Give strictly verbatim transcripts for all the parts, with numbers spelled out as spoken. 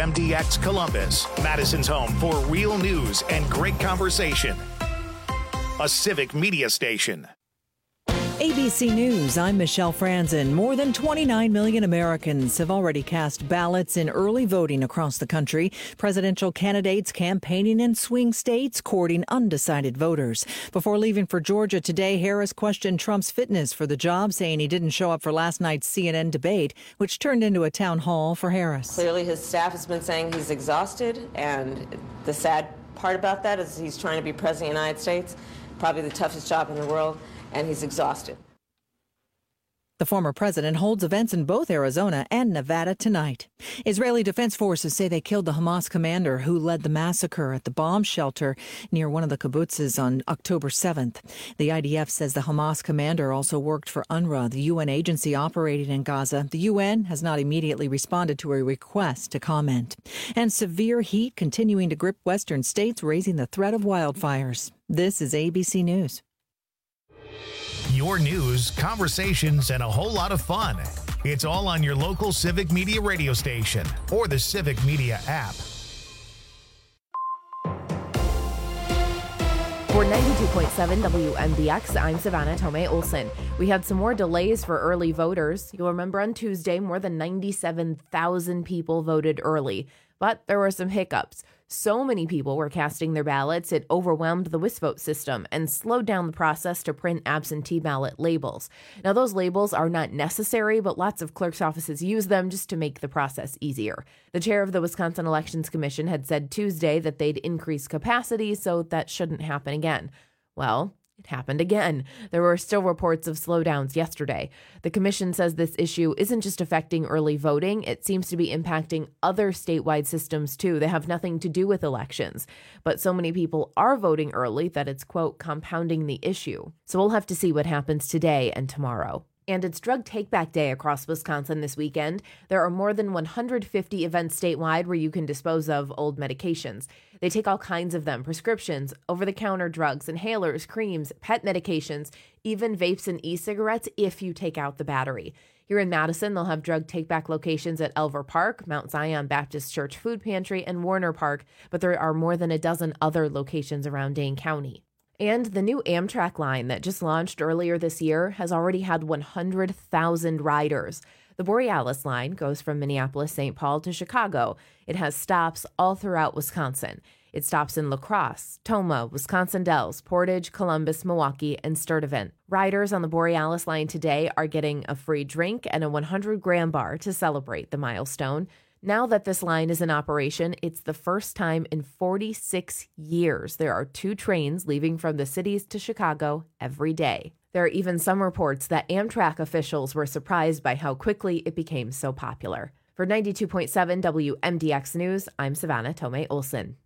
M D X Columbus, Madison's home for real news and great conversation. A civic media station. A B C News, I'm Michelle Franzen. More than twenty-nine million Americans have already cast ballots in early voting across the country. Presidential candidates campaigning in swing states, courting undecided voters. Before leaving for Georgia today, Harris questioned Trump's fitness for the job, saying he didn't show up for last night's C N N debate, which turned into a town hall for Harris. Clearly, his staff has been saying he's exhausted, and the sad part about that is he's trying to be president of the United States, probably the toughest job in the world, and he's exhausted. The former president holds events in both Arizona and Nevada tonight. Israeli Defense Forces say they killed the Hamas commander who led the massacre at the bomb shelter near one of the kibbutzes on October seventh. The I D F says the Hamas commander also worked for UNRWA, the U N agency operating in Gaza. The U N has not immediately responded to a request to comment. And severe heat continuing to grip western states, raising the threat of wildfires. This is A B C News. Your news, conversations, and a whole lot of fun. It's all on your local Civic Media radio station or the Civic Media app. For ninety-two point seven W M D X, I'm Savannah Tomei Olson. We had some more delays for early voters. You'll remember on Tuesday, more than ninety-seven thousand people voted early. But there were some hiccups. So many people were casting their ballots, it overwhelmed the WisVote system and slowed down the process to print absentee ballot labels. Now, those labels are not necessary, but lots of clerk's offices use them just to make the process easier. The chair of the Wisconsin Elections Commission had said Tuesday that they'd increase capacity, so that shouldn't happen again. Well, it happened again. There were still reports of slowdowns yesterday. The commission says this issue isn't just affecting early voting. It seems to be impacting other statewide systems, too. They have nothing to do with elections. But so many people are voting early that it's, quote, compounding the issue. So we'll have to see what happens today and tomorrow. And it's Drug Take-Back Day across Wisconsin this weekend. There are more than one hundred fifty events statewide where you can dispose of old medications. They take all kinds of them: prescriptions, over-the-counter drugs, inhalers, creams, pet medications, even vapes and e-cigarettes if you take out the battery. Here in Madison, they'll have drug take-back locations at Elver Park, Mount Zion Baptist Church Food Pantry, and Warner Park, but there are more than a dozen other locations around Dane County. And the new Amtrak line that just launched earlier this year has already had one hundred thousand riders. The Borealis line goes from Minneapolis-Saint Paul to Chicago. It has stops all throughout Wisconsin. It stops in La Crosse, Tomah, Wisconsin Dells, Portage, Columbus, Milwaukee, and Sturtevant. Riders on the Borealis line today are getting a free drink and a one hundred gram bar to celebrate the milestone. Now that this line is in operation, it's the first time in forty-six years there are two trains leaving from the cities to Chicago every day. There are even some reports that Amtrak officials were surprised by how quickly it became so popular. For ninety-two point seven W M D X News, I'm Savannah Tomei Olson.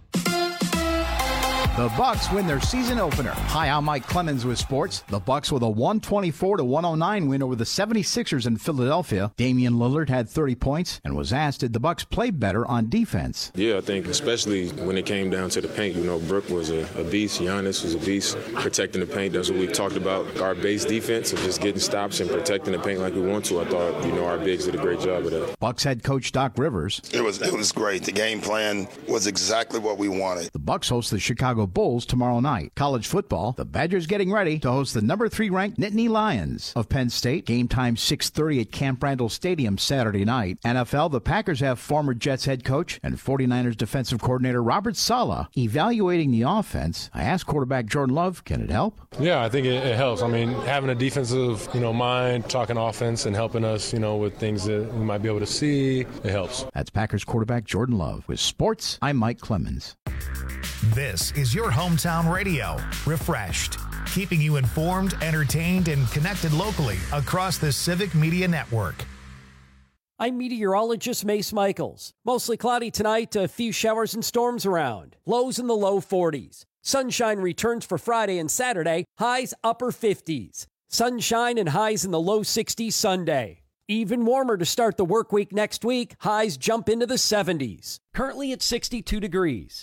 The Bucks win their season opener. Hi, I'm Mike Clemens with sports. The Bucks with a one twenty-four to one oh nine win over the seventy-sixers in Philadelphia. Damian Lillard had thirty points and was asked, did the Bucks play better on defense? Yeah, I think especially when it came down to the paint, you know, Brook was a, a beast. Giannis was a beast protecting the paint. That's what we talked about. Our base defense of just getting stops and protecting the paint like we want to. I thought, you know, our bigs did a great job of that. Bucks head coach Doc Rivers. It was, it was great. The game plan was exactly what we wanted. The Bucks host the Chicago Bulls tomorrow night. College football, the Badgers getting ready to host the number three ranked Nittany Lions of Penn State. Game time six thirty at Camp Randall Stadium Saturday night. N F L, the Packers have former Jets head coach and forty-niners defensive coordinator Robert Saleh evaluating the offense. I asked quarterback Jordan Love, can it help? Yeah, I think it, it helps. I mean, having a defensive, you know, mind, talking offense and helping us, you know, with things that we might be able to see, it helps. That's Packers quarterback Jordan Love. With sports, I'm Mike Clemens. This is your hometown radio, refreshed, keeping you informed, entertained, and connected locally across the Civic Media Network. I'm meteorologist Mace Michaels. Mostly cloudy tonight, a few showers and storms around. Lows in the low forties. Sunshine returns for Friday and Saturday, highs upper fifties. Sunshine and highs in the low sixties Sunday. Even warmer to start the work week next week, highs jump into the seventies. Currently at sixty-two degrees.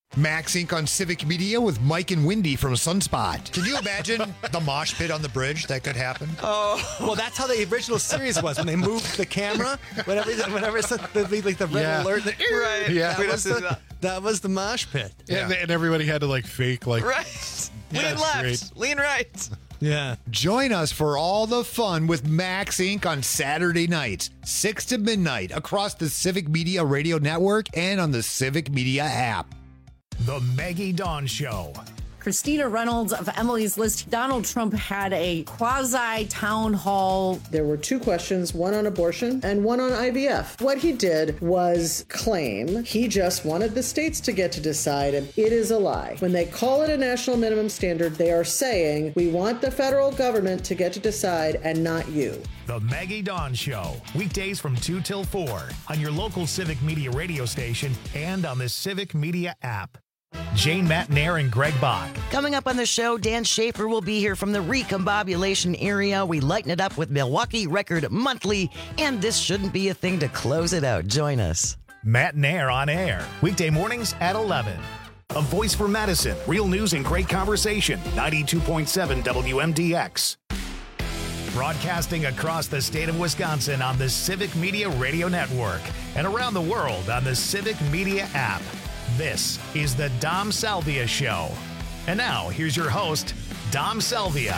Max Incorporated on Civic Media with Mike and Wendy from Sunspot. Can you imagine the mosh pit on the bridge that could happen? Oh, well, that's how the original series was when they moved the camera. Whenever, whenever it's the, the, like the red Yeah. alert, the, Right. Yeah, We that was, don't do the, that. that was the mosh pit. Yeah. And, and everybody had to like fake like Right. Yeah, Lean that's left. great. Lean right. Yeah. Join us for all the fun with Max Incorporated on Saturday nights, six to midnight, across the Civic Media Radio Network and on the Civic Media app. The Maggie Dawn Show. Christina Reynolds of Emily's List. Donald Trump had a quasi town hall. There were two questions, one on abortion and one on I V F. What he did was claim he just wanted the states to get to decide, and it is a lie. When they call it a national minimum standard, they are saying we want the federal government to get to decide and not you. The Maggie Dawn Show. Weekdays from two till four on your local Civic Media radio station and on the Civic Media app. Jane Matnair and Greg Bach. Coming up on the show, Dan Schaefer will be here from the recombobulation area. We lighten it up with Milwaukee Record Monthly, and this shouldn't be a thing to close it out. Join us. Matnair on air. Weekday mornings at eleven. A voice for Madison. Real news and great conversation. ninety-two point seven W M D X. Broadcasting across the state of Wisconsin on the Civic Media Radio Network and around the world on the Civic Media app. This is the Dom Salvia Show. And now, here's your host, Dom Salvia.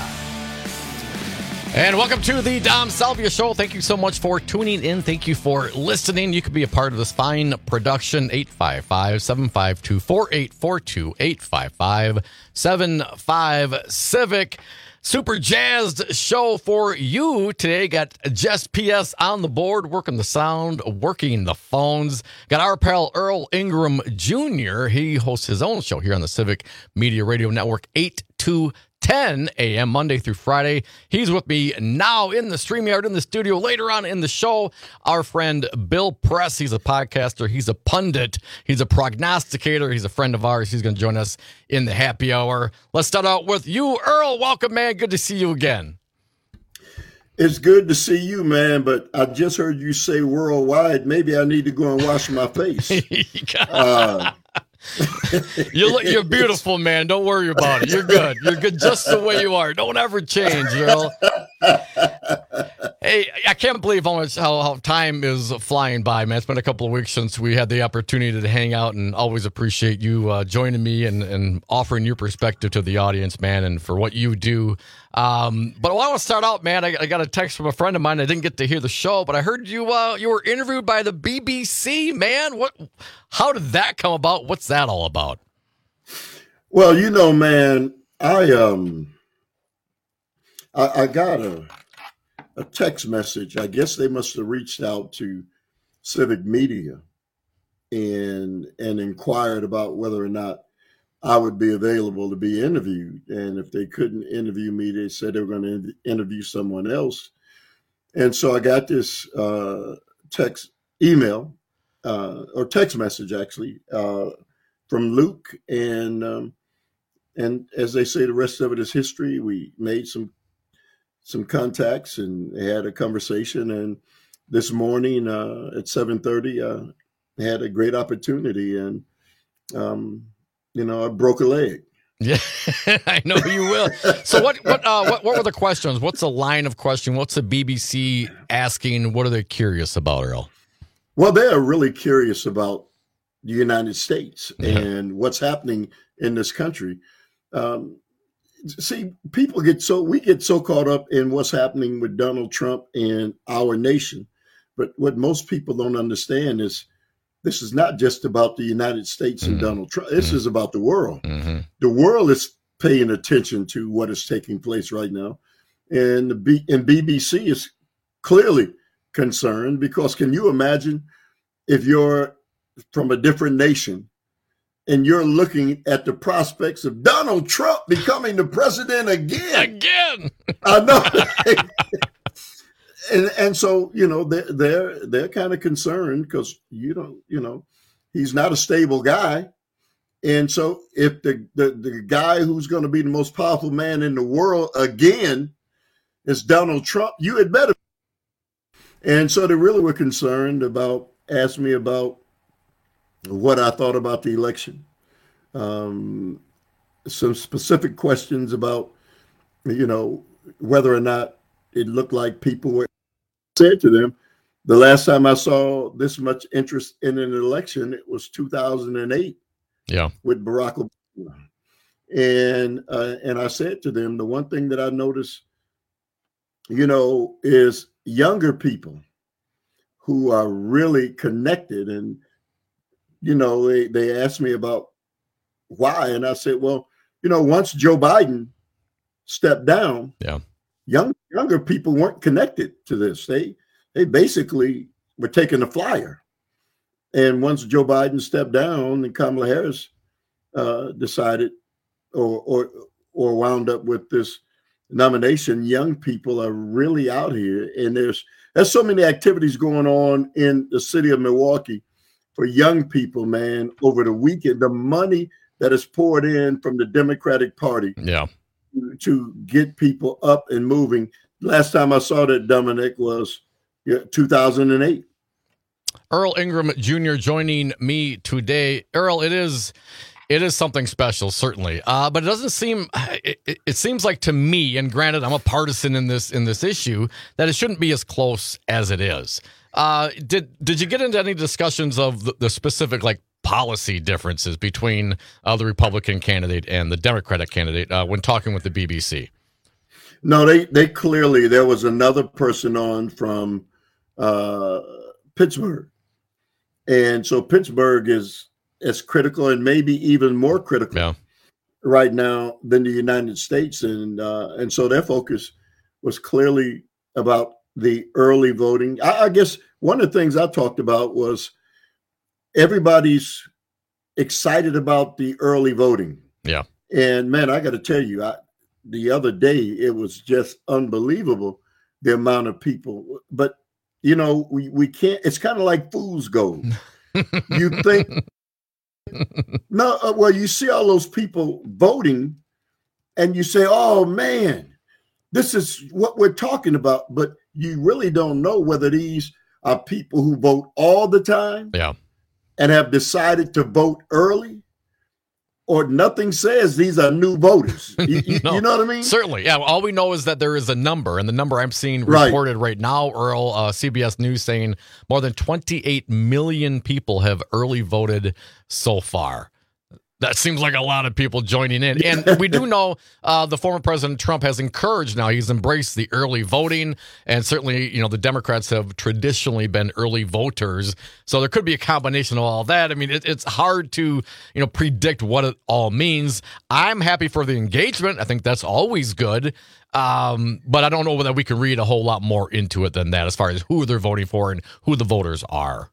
And welcome to the Dom Salvia Show. Thank you so much for tuning in. Thank you for listening. You can be a part of this fine production. eight five five, seven five two, four eight four two, eight five five, seven five Civic. Super jazzed show for you today. Got Jess P S on the board, working the sound, working the phones. Got our pal Earl Ingram Junior He hosts his own show here on the Civic Media Radio Network, eight to ten a.m. Monday through Friday. He's with me now in the StreamYard in the studio. Later on in the show, our friend Bill Press. He's a podcaster. He's a pundit. He's a prognosticator. He's a friend of ours. He's going to join us in the happy hour. Let's start out with you, Earl. Welcome, man. Good to see you again. It's good to see you, man, but I just heard you say worldwide. Maybe I need to go and wash my face. uh, you look, you're beautiful, man. Don't worry about it. You're good. You're good just the way you are. Don't ever change, Earl. Hey, I can't believe how much how, how time is flying by, man. It's been a couple of weeks since we had the opportunity to hang out, and always appreciate you uh, joining me and, and offering your perspective to the audience, man, and for what you do. Um, but I want to start out, man. I, I got a text from a friend of mine. I didn't get to hear the show, but I heard you uh, you were interviewed by the B B C, man. What? How did that come about? What's that all about? Well, you know, man, I um, I, I got a a text message. I guess they must have reached out to Civic Media and and inquired about whether or not I would be available to be interviewed. And if they couldn't interview me, they said they were going to interview someone else. And so I got this uh, text email uh, or text message, actually, uh, from Luke. And um, and as they say, the rest of it is history. We made some some contacts and had a conversation. And this morning uh, at seven thirty, uh, had a great opportunity. And, um, you know, I broke a leg. Yeah, I know you will. So what what, uh, what what were the questions? What's the line of question? What's the B B C asking? What are they curious about, Earl? Well, they are really curious about the United States Yeah. and what's happening in this country. Um, see, people get so, we get so caught up in what's happening with Donald Trump and our nation. But what most people don't understand is this is not just about the United States and Mm-hmm. Donald Trump. This Mm-hmm. is about the world. Mm-hmm. The world is paying attention to what is taking place right now. And the B- and B B C is clearly concerned, because can you imagine if you're from a different nation and you're looking at the prospects of Donald Trump becoming the president again? Again. I know. and and so, you know, they're they're, they're kind of concerned because, you don't, you know, he's not a stable guy. And so if the, the, the guy who's going to be the most powerful man in the world again is Donald Trump, you had better. And so they really were concerned about, asked me about what I thought about the election, um, some specific questions about, you know, whether or not it looked like people were said to them. The last time I saw this much interest in an election, it was two thousand eight. Yeah, with Barack Obama, and uh, and I said to them, the one thing that I noticed, you know, is younger people who are really connected, and you know, they they asked me about why, and I said, well, you know, once Joe Biden stepped down, yeah, young younger people weren't connected to this. They they basically were taking a flyer. And once Joe Biden stepped down and Kamala Harris uh, decided or, or or wound up with this nomination, young people are really out here. And there's there's so many activities going on in the city of Milwaukee for young people, man, over the weekend. The money that is poured in from the Democratic Party yeah. to, to get people up and moving. Last time I saw that, Dominic, was yeah, two thousand eight. Earl Ingram Junior joining me today. Earl, it is it is something special, certainly, uh, but it doesn't seem. It, it, it seems like to me, and granted, I'm a partisan in this in this issue, that it shouldn't be as close as it is. Uh, did did you get into any discussions of the, the specific like policy differences between uh, the Republican candidate and the Democratic candidate uh, when talking with the B B C? No, they they clearly there was another person on from uh, Pittsburgh. And so Pittsburgh is as critical and maybe even more critical yeah. right now than the United States. And uh, and so their focus was clearly about the early voting. I, I guess one of the things I talked about was everybody's excited about the early voting. Yeah. And man, I got to tell you, I, the other day, it was just unbelievable, the amount of people. But you know, we, we can't, it's kind of like fool's gold. You think, no, uh, well, you see all those people voting and you say, oh man, this is what we're talking about. But you really don't know whether these are people who vote all the time yeah. and have decided to vote early, or nothing says these are new voters. You, you, no, you know what I mean? Certainly. Yeah. All we know is that there is a number, and the number I'm seeing Right. reported right now, Earl, uh, C B S News saying more than twenty-eight million people have early voted so far. That seems like a lot of people joining in. And we do know uh, the former President Trump has encouraged now. He's embraced the early voting. And certainly, you know, the Democrats have traditionally been early voters. So there could be a combination of all that. I mean, it, it's hard to, you know, predict what it all means. I'm happy for the engagement. I think that's always good. Um, but I don't know whether we can read a whole lot more into it than that as far as who they're voting for and who the voters are.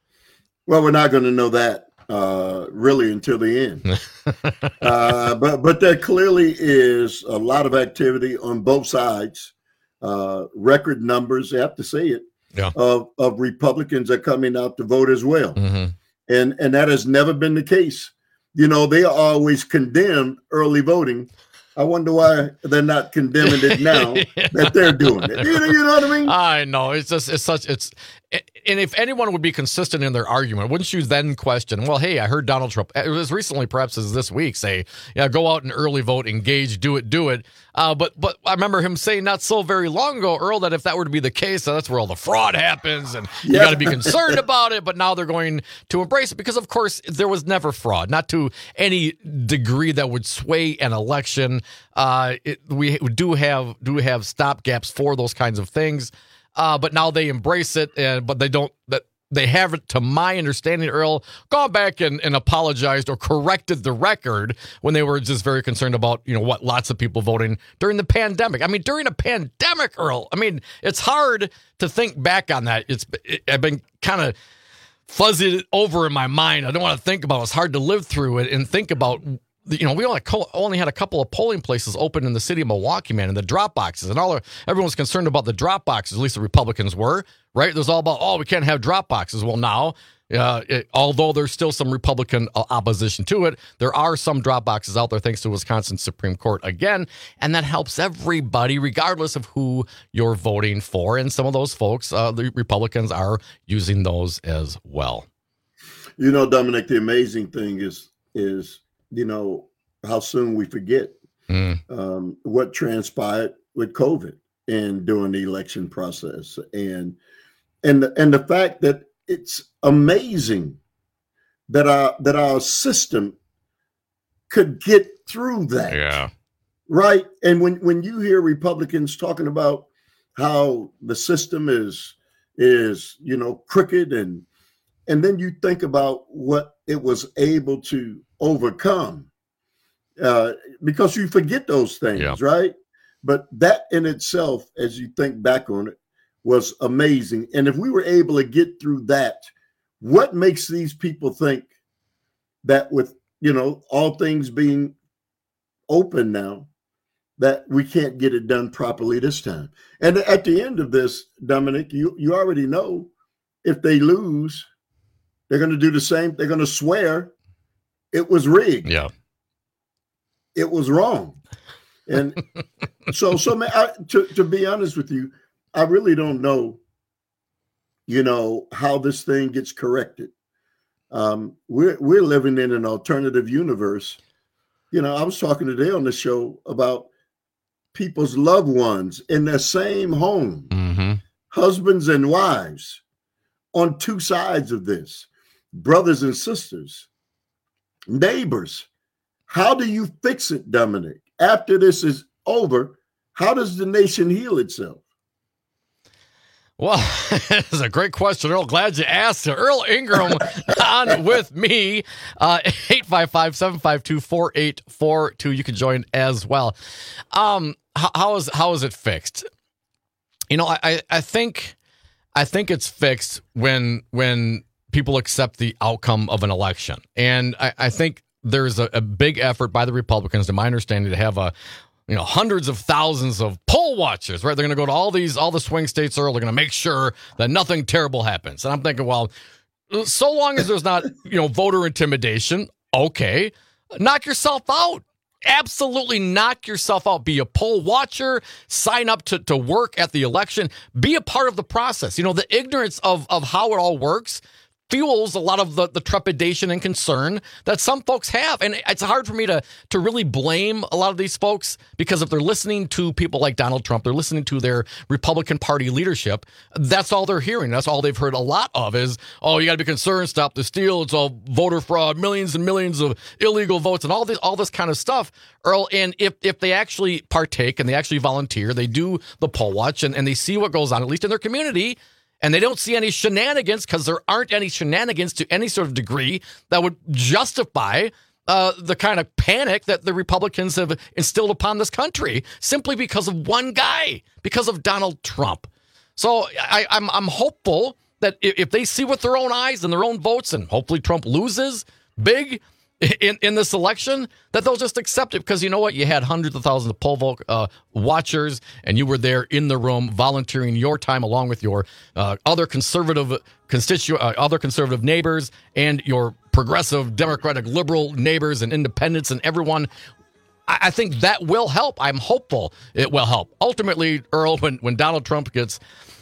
Well, we're not going to know that. Uh, really until the end. uh, but but there clearly is a lot of activity on both sides. Uh, record numbers, I have to say it, yeah. of, of Republicans are coming out to vote as well. Mm-hmm. And, and that has never been the case. You know, they always condemn early voting. I wonder why they're not condemning it now yeah. that they're doing it. You know, you know what I mean? I know. It's just, it's such, it's, and if anyone would be consistent in their argument, wouldn't you then question, well, hey, I heard Donald Trump, it was recently, perhaps as this week, say, yeah, go out and early vote, engage, do it, do it. Uh, but but I remember him saying not so very long ago, Earl, that if that were to be the case, that's where all the fraud happens and you Yeah. got to be concerned about it. But now they're going to embrace it because, of course, there was never fraud, not to any degree that would sway an election. Uh, it, we do have do have stopgaps for those kinds of things. Uh, but now they embrace it, and but they don't. That they haven't, to my understanding, Earl, gone back and, and apologized or corrected the record when they were just very concerned about, you know, what lots of people voting during the pandemic. I mean, during a pandemic, Earl. I mean, it's hard to think back on that. It's it, I've been kind of fuzzied over in my mind. I don't want to think about it. It's hard to live through it and think about. You know, we only only had a couple of polling places open in the city of Milwaukee, man, and the drop boxes, and all. Everyone was concerned about the drop boxes. At least the Republicans were, right? It was all about, oh, we can't have drop boxes. Well, now, uh, it, although there's still some Republican uh, opposition to it, there are some drop boxes out there, thanks to Wisconsin Supreme Court again, and that helps everybody, regardless of who you're voting for. And some of those folks, uh, the Republicans, are using those as well. You know, Dominic, the amazing thing is is. you know, how soon we forget mm. um, what transpired with COVID and during the election process. And, and, the, and the fact that it's amazing that our, that our system could get through that. Yeah. Right. And when, when you hear Republicans talking about how the system is, is, you know, crooked, and, and then you think about what it was able to overcome, uh, because you forget those things, yeah. right? But that in itself, as you think back on it, was amazing. And if we were able to get through that, what makes these people think that with, you know, all things being open now, that we can't get it done properly this time? And at the end of this, Dominic, you, you already know if they lose, they're going to do the same. They're going to swear it was rigged. Yeah. It was wrong. And so, so man, I, to, to be honest with you, I really don't know, you know, how this thing gets corrected. Um, we're, we're living in an alternative universe. You know, I was talking today on the show about people's loved ones in their same home, mm-hmm. husbands and wives on two sides of this, brothers and sisters, neighbors. How do you fix it, Dominic? After this is over, how does the nation heal itself? Well, it's a great question, Earl. Glad you asked. Earl Ingram on with me. Uh, eight five five, seven five two, four eight four two. You can join as well. Um, how, how is how is it fixed? You know, I, I think I think it's fixed when when people accept the outcome of an election. And I, I think there's a, a big effort by the Republicans, to my understanding, to have a you know, hundreds of thousands of poll watchers, right? They're going to go to all these, all the swing states, Earl. They're going to make sure that nothing terrible happens. And I'm thinking, well, so long as there's not, you know, voter intimidation, okay, knock yourself out. Absolutely knock yourself out. Be a poll watcher, sign up to, to work at the election, be a part of the process. You know, the ignorance of, of how it all works fuels a lot of the, the trepidation and concern that some folks have. And it's hard for me to to really blame a lot of these folks, because if they're listening to people like Donald Trump, they're listening to their Republican Party leadership, that's all they're hearing. That's all they've heard a lot of is, oh, you got to be concerned, stop the steal, it's all voter fraud, millions and millions of illegal votes, and all this all this kind of stuff, Earl. And if if they actually partake and they actually volunteer, they do the poll watch, and, and they see what goes on, at least in their community, and they don't see any shenanigans, because there aren't any shenanigans to any sort of degree that would justify uh, the kind of panic that the Republicans have instilled upon this country simply because of one guy, because of Donald Trump. So I, I'm I'm hopeful that if they see with their own eyes and their own votes, and hopefully Trump loses big in, in this election, that they'll just accept it, because you know what? You had hundreds of thousands of poll vote, uh, watchers, and you were there in the room volunteering your time along with your uh, other conservative constitu- uh, other conservative neighbors and your progressive, democratic, liberal neighbors and independents and everyone. I, I think that will help. I'm hopeful it will help. Ultimately, Earl, when, when Donald Trump gets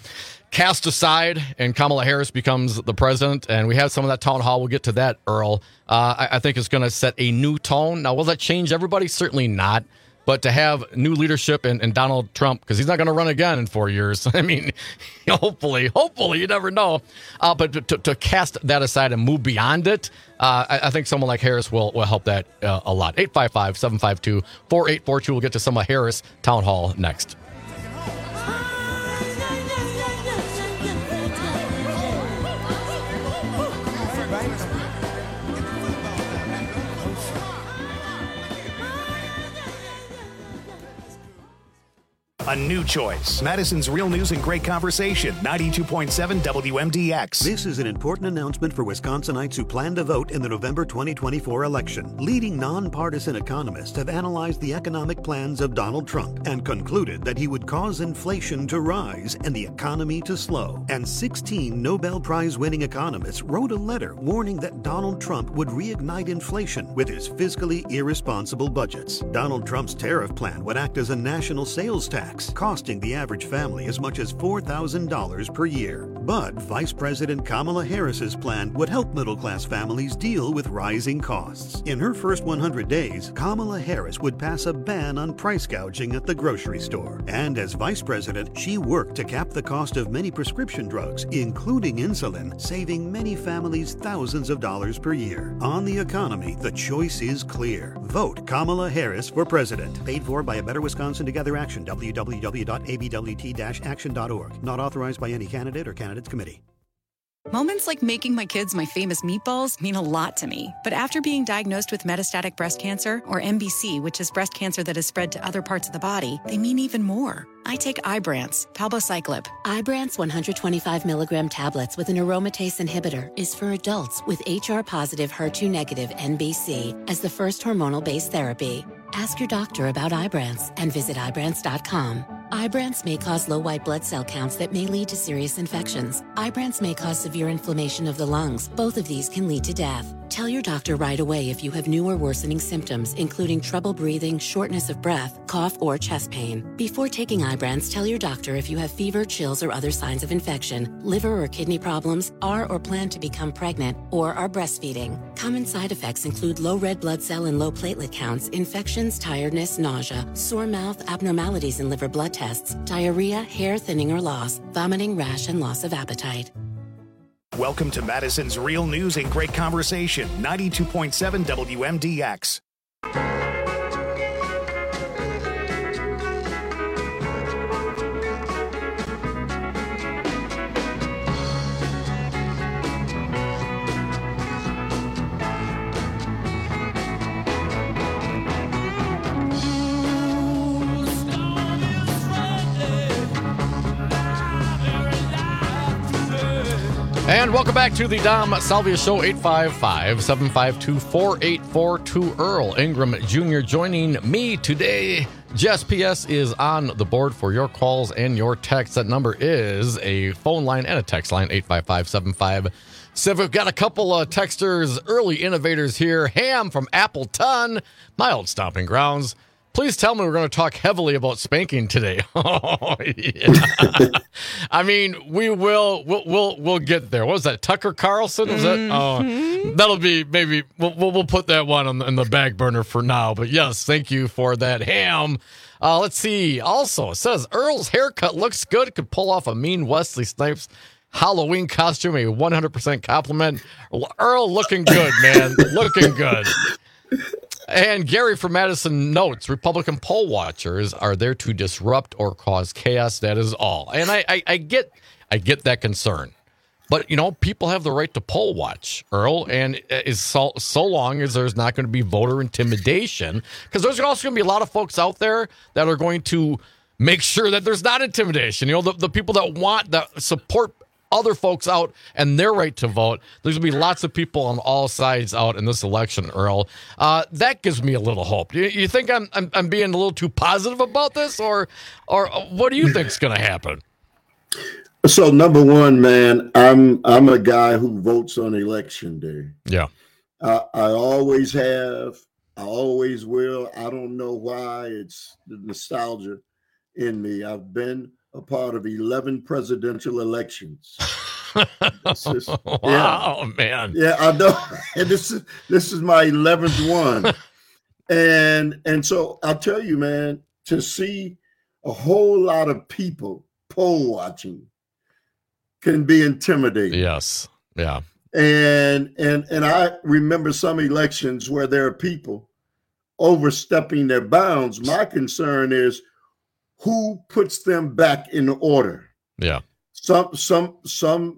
cast aside and Kamala Harris becomes the president, and we have some of that town hall, we'll get to that, Earl. Uh, I, I think it's going to set a new tone. Now, will that change everybody? Certainly not. But to have new leadership and, and Donald Trump, because he's not going to run again in four years. I mean, hopefully, hopefully, you never know. Uh, but to, to, to cast that aside and move beyond it, uh, I, I think someone like Harris will, will help that uh, a lot. eight five five, seven five two, four eight four two. We'll get to some of Harris Town Hall next. A new choice. Madison's Real News and Great Conversation. ninety-two point seven W M D X. This is an important announcement for Wisconsinites who plan to vote in the November twenty twenty-four election. Leading nonpartisan economists have analyzed the economic plans of Donald Trump and concluded that he would cause inflation to rise and the economy to slow. And sixteen Nobel Prize-winning economists wrote a letter warning that Donald Trump would reignite inflation with his fiscally irresponsible budgets. Donald Trump's tariff plan would act as a national sales tax, costing the average family as much as four thousand dollars per year. But Vice President Kamala Harris's plan would help middle-class families deal with rising costs. In her first one hundred days, Kamala Harris would pass a ban on price gouging at the grocery store. And as vice president, she worked to cap the cost of many prescription drugs, including insulin, saving many families thousands of dollars per year. On the economy, the choice is clear. Vote Kamala Harris for president. Paid for by A Better Wisconsin Together Action, w w w dot a b w t dash action dot org. Not authorized by any candidate or candidates committee. Moments like making my kids my famous meatballs mean a lot to me. But after being diagnosed with metastatic breast cancer, or M B C, which is breast cancer that has spread to other parts of the body, they mean even more. I take Ibrance, palbociclib. Ibrance one hundred twenty-five milligram tablets with an aromatase inhibitor is for adults with H R-positive, H E R two negative N B C as the first hormonal-based therapy. Ask your doctor about Ibrance and visit Ibrance dot com. Ibrance may cause low white blood cell counts that may lead to serious infections. Ibrance may cause severe inflammation of the lungs. Both of these can lead to death. Tell your doctor right away if you have new or worsening symptoms, including trouble breathing, shortness of breath, cough, or chest pain. Before taking Ibrance, tell your doctor if you have fever, chills, or other signs of infection, liver or kidney problems, are or plan to become pregnant, or are breastfeeding. Common side effects include low red blood cell and low platelet counts, infections, tiredness, nausea, sore mouth, abnormalities in liver blood tests, diarrhea, hair thinning or loss, vomiting, rash, and loss of appetite. Welcome to Madison's Real News and Great Conversation, ninety-two point seven W M D X. And welcome back to the Dom Salvia Show, eight five five, seven five two, four eight four two. Earl Ingram Junior joining me today. Jess P S is on the board for your calls and your texts. That number is a phone line and a text line, eight five five, seven five. So we've got a couple of texters, early innovators here. Ham from Appleton, my old stomping grounds. Please tell me we're going to talk heavily about spanking today. Oh, yeah. I mean, we will, we'll, we'll, we'll get there. What was that? Tucker Carlson? Was that? Oh, that'll be maybe. We'll, we'll put that one on the, on the back burner for now. But yes, thank you for that, Ham. Uh, let's see. Also, it says Earl's haircut looks good. Could pull off a mean Wesley Snipes Halloween costume. A one hundred percent compliment. Earl looking good, man. Looking good. And Gary from Madison notes, Republican poll watchers are there to disrupt or cause chaos. That is all. And I, I, I get I get that concern. But, you know, people have the right to poll watch, Earl, and is so, so long as there's not going to be voter intimidation, because there's also going to be a lot of folks out there that are going to make sure that there's not intimidation. You know, the, the people that want, that support other folks out and their right to vote. There's going to be lots of people on all sides out in this election, Earl. Uh, that gives me a little hope. You, you think I'm, I'm I'm being a little too positive about this, or or what do you think's going to happen? So number one, man, I'm I'm a guy who votes on election day. Yeah, I, I always have. I always will. I don't know why. It's the nostalgia in me. I've been a part of eleven presidential elections. Is, wow, yeah. man. Yeah, I know. And this is this is my eleventh one. and and so I'll tell you, man, to see a whole lot of people poll watching can be intimidating. Yes. Yeah. And and and I remember some elections where there are people overstepping their bounds. My concern is who puts them back in order. Yeah. Some some some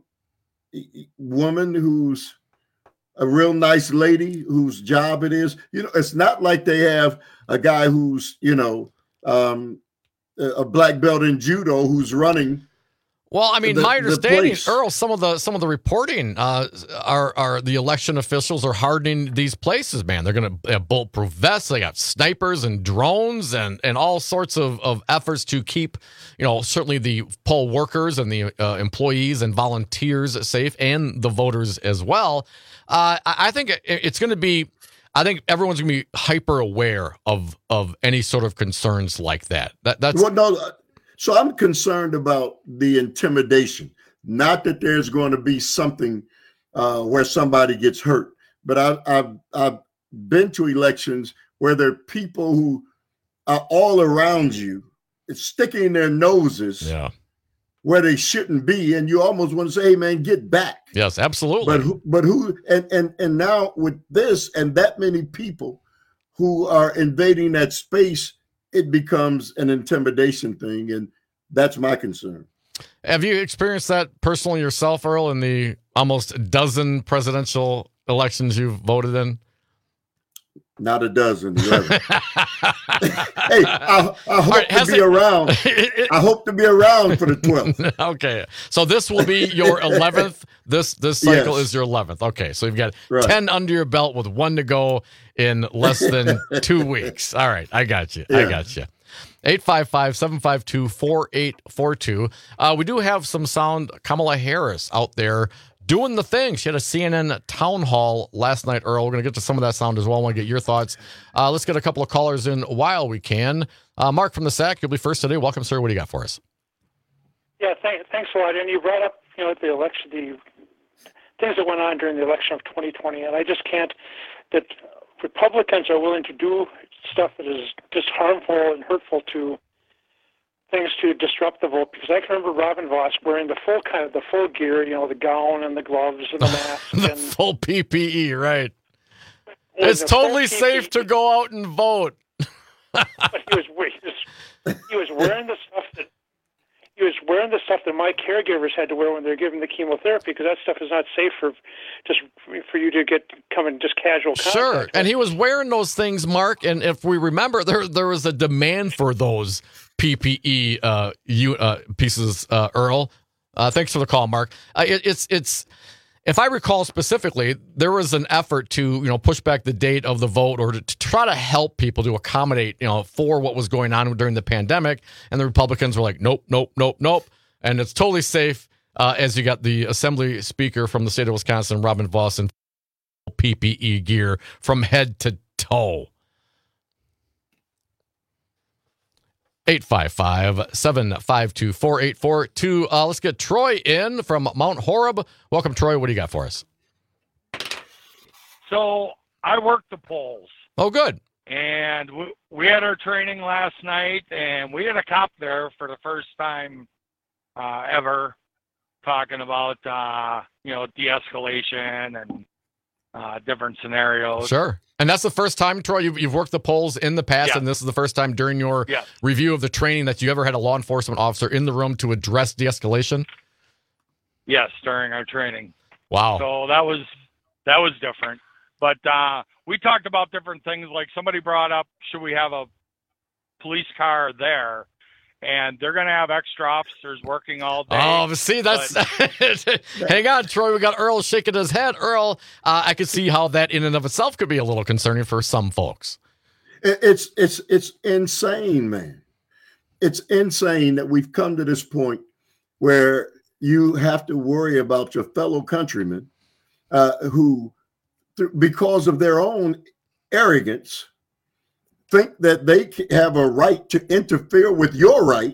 woman who's a real nice lady whose job it is. You know, it's not like they have a guy who's, you know, um, a black belt in judo who's running. Well, I mean, the, my understanding, Earl, some of the some of the reporting uh, are are the election officials are hardening these places. Man, they're going to have bulletproof vests. They got snipers and drones and and all sorts of, of efforts to keep, you know, certainly the poll workers and the uh, employees and volunteers safe, and the voters as well. Uh, I, I think it, it's going to be. I think everyone's going to be hyper aware of of any sort of concerns like that. That that's well, no. So I'm concerned about the intimidation. Not that there's going to be something uh, where somebody gets hurt, but I, I've, I've been to elections where there are people who are all around you, sticking their noses yeah. where they shouldn't be, and you almost want to say, hey, man, get back. Yes, absolutely. But who, but who and, and, and now with this and that many people who are invading that space, it becomes an intimidation thing, and that's my concern. Have you experienced that personally yourself, Earl, in the almost dozen presidential elections you've voted in? Not a dozen, eleven. Hey, I, I hope right, to be it, around. It, it, I hope to be around for the twelfth. Okay, so this will be your eleventh. This this cycle yes. is your eleventh. Okay, so you've got right. ten under your belt with one to go in less than two weeks. All right, I got you. Yeah. I got you. eight five five, seven five two, four eight four two. Uh, we do have some sound. Kamala Harris out there doing the thing. She had a C N N town hall last night, Earl. We're going to get to some of that sound as well. I want to get your thoughts. Uh, let's get a couple of callers in while we can. Uh, Mark from the S A C, you'll be first today. Welcome, sir. What do you got for us? Yeah, th- thanks a lot. And you brought up, you know, the election, the things that went on during the election of twenty twenty, and I just can't, that Republicans are willing to do stuff that is just harmful and hurtful to things to disrupt the vote, because I can remember Robin Vos wearing the full kind of the full gear, you know, the gown and the gloves and the mask. the and, full P P E, right. It's totally safe to go out and vote. But he was, he was he was wearing the stuff that he was wearing the stuff that my caregivers had to wear when they're giving the chemotherapy, because that stuff is not safe for just for you to get come in just casual contact. Sure, and he was wearing those things, Mark. And if we remember, there there was a demand for those P P E uh, you, uh, pieces, uh, Earl. Uh, thanks for the call, Mark. Uh, it, it's it's. If I recall specifically, there was an effort to, you know, push back the date of the vote or to, to try to help people to accommodate, you know, for what was going on during the pandemic. And the Republicans were like, nope, nope, nope, nope. And it's totally safe uh, as you got the Assembly Speaker from the state of Wisconsin, Robin Vos, in P P E gear from head to toe. eight five five, seven five two, four eight four two. Uh, let's get Troy in from Mount Horeb. Welcome, Troy. What do you got for us? So I worked the polls. Oh, good. And we, we had our training last night, and we had a cop there for the first time uh, ever talking about, uh, you know, de-escalation and uh, different scenarios. Sure. And that's the first time, Troy, you've, you've worked the polls in the past, yeah. and this is the first time during your yeah. review of the training that you ever had a law enforcement officer in the room to address de-escalation? Yes, during our training. Wow. So that was that was different. But uh, we talked about different things, like somebody brought up, should we have a police car there? And they're going to have extra officers working all day. Oh, see, that's... But... Hang on, Troy. We got Earl shaking his head. Earl, uh, I could see how that in and of itself could be a little concerning for some folks. It's it's it's insane, man. It's insane that we've come to this point where you have to worry about your fellow countrymen uh, who, th- because of their own arrogance, think that they have a right to interfere with your right.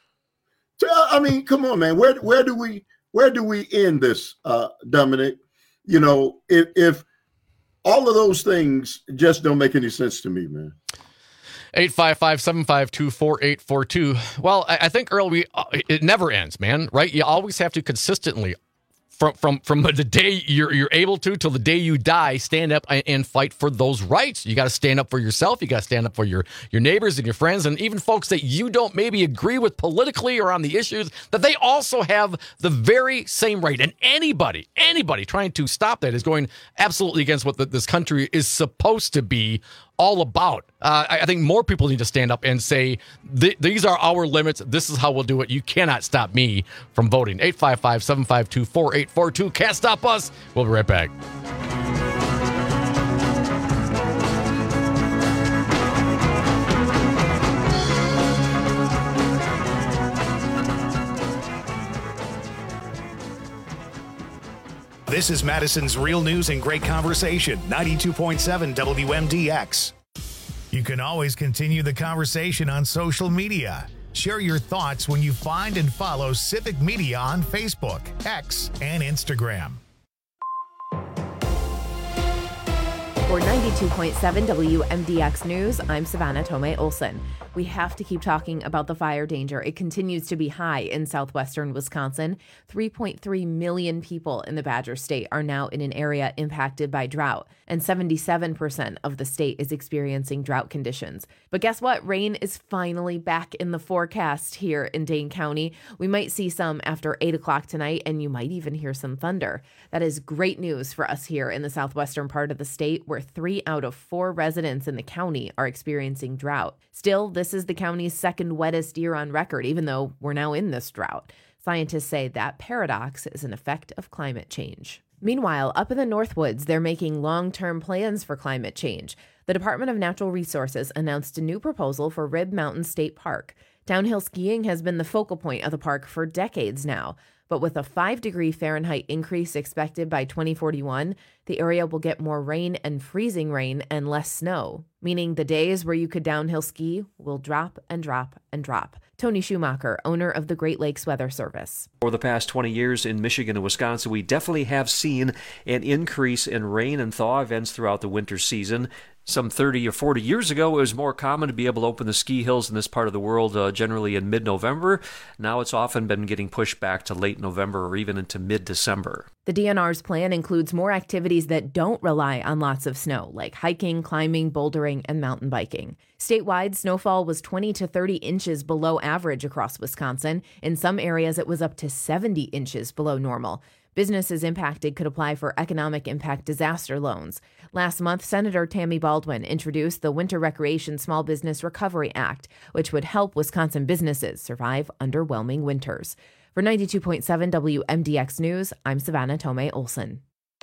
to, I mean, come on, man. Where where do we where do we end this, uh, Dominic? You know, if if all of those things just don't make any sense to me, man. eight five five, seven five two, four eight four two. Well, I, I think, Earl, we uh, it never ends, man, right? You always have to consistently, from from from the day you're you're able to till the day you die, stand up and fight for those rights. You got to stand up for yourself. You got to stand up for your your neighbors and your friends, and even folks that you don't maybe agree with politically or on the issues, that they also have the very same right. And anybody, anybody trying to stop that is going absolutely against what the, this country is supposed to be all about. Uh, I, I think more people need to stand up and say, these are our limits. This is how we'll do it. You cannot stop me from voting. eight five five, seven five two, four eight four two. Can't stop us. We'll be right back. This is Madison's Real News and Great Conversation, ninety-two point seven W M D X. You can always continue the conversation on social media. Share your thoughts when you find and follow Civic Media on Facebook, X, and Instagram. For ninety-two point seven W M D X News, I'm Savannah Tomei Olson. We have to keep talking about the fire danger. It continues to be high in southwestern Wisconsin. three point three million people in the Badger State are now in an area impacted by drought, and seventy-seven percent of the state is experiencing drought conditions. But guess what? Rain is finally back in the forecast here in Dane County. We might see some after eight o'clock tonight, and you might even hear some thunder. That is great news for us here in the southwestern part of the state, where three out of four residents in the county are experiencing drought. Still, this is the county's second wettest year on record, even though we're now in this drought. Scientists say that paradox is an effect of climate change. Meanwhile, up in the Northwoods, they're making long-term plans for climate change. The Department of Natural Resources announced a new proposal for Rib Mountain State Park. Downhill skiing has been the focal point of the park for decades now. But with a five degree Fahrenheit increase expected by twenty forty-one, the area will get more rain and freezing rain and less snow, meaning the days where you could downhill ski will drop and drop and drop. Tony Schumacher, owner of the Great Lakes Weather Service. For the past twenty years in Michigan and Wisconsin, we definitely have seen an increase in rain and thaw events throughout the winter season. Some thirty or forty years ago, it was more common to be able to open the ski hills in this part of the world uh, generally in mid-November. Now it's often been getting pushed back to late November or even into mid-December. The D N R's plan includes more activities that don't rely on lots of snow, like hiking, climbing, bouldering, and mountain biking. Statewide, snowfall was twenty to thirty inches below average across Wisconsin. In some areas, it was up to seventy inches below normal. Businesses impacted could apply for economic impact disaster loans. Last month, Senator Tammy Baldwin introduced the Winter Recreation Small Business Recovery Act, which would help Wisconsin businesses survive underwhelming winters. For ninety-two point seven W M D X News, I'm Savannah Tomei Olson.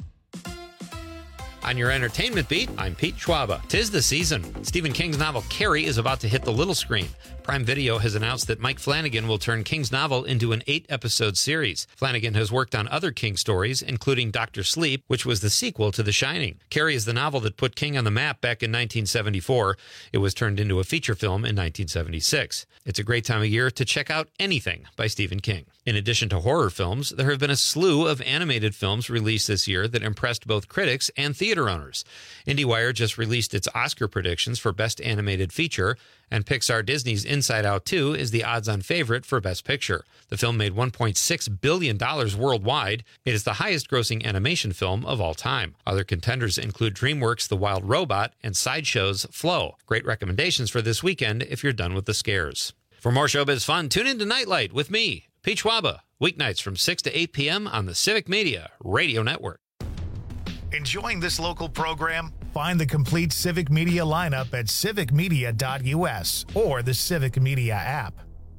On your entertainment beat, I'm Pete Schwaba. 'Tis the season. Stephen King's novel Carrie is about to hit the little screen. Prime Video has announced that Mike Flanagan will turn King's novel into an eight-episode series. Flanagan has worked on other King stories, including Doctor Sleep, which was the sequel to The Shining. Carrie is the novel that put King on the map back in nineteen seventy-four. It was turned into a feature film in nineteen seventy-six. It's a great time of year to check out anything by Stephen King. In addition to horror films, there have been a slew of animated films released this year that impressed both critics and theater owners. IndieWire just released its Oscar predictions for Best Animated Feature, and Pixar Disney's Inside Out two is the odds-on favorite for Best Picture. The film made one point six billion dollars worldwide. It is the highest-grossing animation film of all time. Other contenders include DreamWorks' The Wild Robot and Sideshow's Flow. Great recommendations for this weekend if you're done with the scares. For more showbiz fun, tune in to Nightlight with me, Pete Schwaba, weeknights from six to eight p.m. on the Civic Media Radio Network. Enjoying this local program? Find the complete Civic Media lineup at civic media dot u s or the Civic Media app.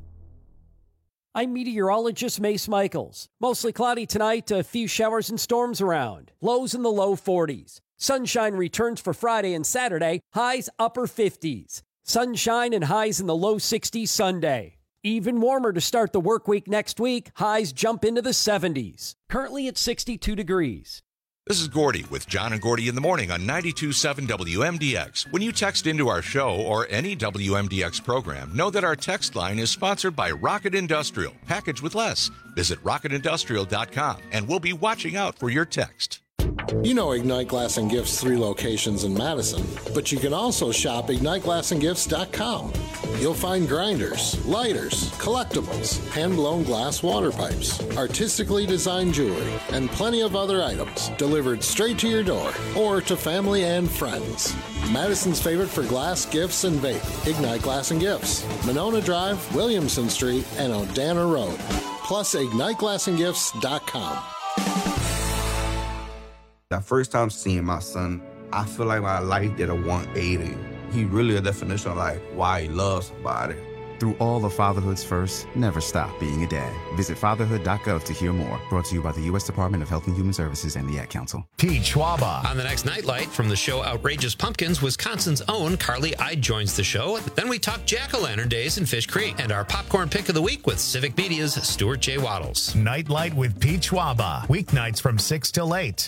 I'm meteorologist Mace Michaels. Mostly cloudy tonight, a few showers and storms around. Lows in the low forties. Sunshine returns for Friday and Saturday, highs upper fifties. Sunshine and highs in the low sixties Sunday. Even warmer to start the work week next week, highs jump into the seventies. Currently at sixty-two degrees. This is Gordy with John and Gordy in the morning on ninety-two point seven W M D X. When you text into our show or any W M D X program, know that our text line is sponsored by Rocket Industrial. Package with less. Visit rocket industrial dot com and we'll be watching out for your text. You know Ignite Glass and Gifts' three locations in Madison, but you can also shop ignite glass and gifts dot com. You'll find grinders, lighters, collectibles, hand-blown glass water pipes, artistically designed jewelry, and plenty of other items delivered straight to your door or to family and friends. Madison's favorite for glass, gifts, and vape, Ignite Glass and Gifts, Monona Drive, Williamson Street, and Odana Road. Plus ignite glass and gifts dot com. The first time seeing my son, I feel like my life did a one eighty. He really a definition of like why he loves somebody. Through all of fatherhood's first, never stop being a dad. Visit fatherhood dot gov to hear more. Brought to you by the U S Department of Health and Human Services and the Ad Council. Pete Schwaba. On the next Nightlight from the show Outrageous Pumpkins, Wisconsin's own Carly Ide joins the show. Then we talk Jack-o'-lantern days in Fish Creek and our popcorn pick of the week with Civic Media's Stuart J. Waddles. Nightlight with Pete Schwaba. Weeknights from six till eight.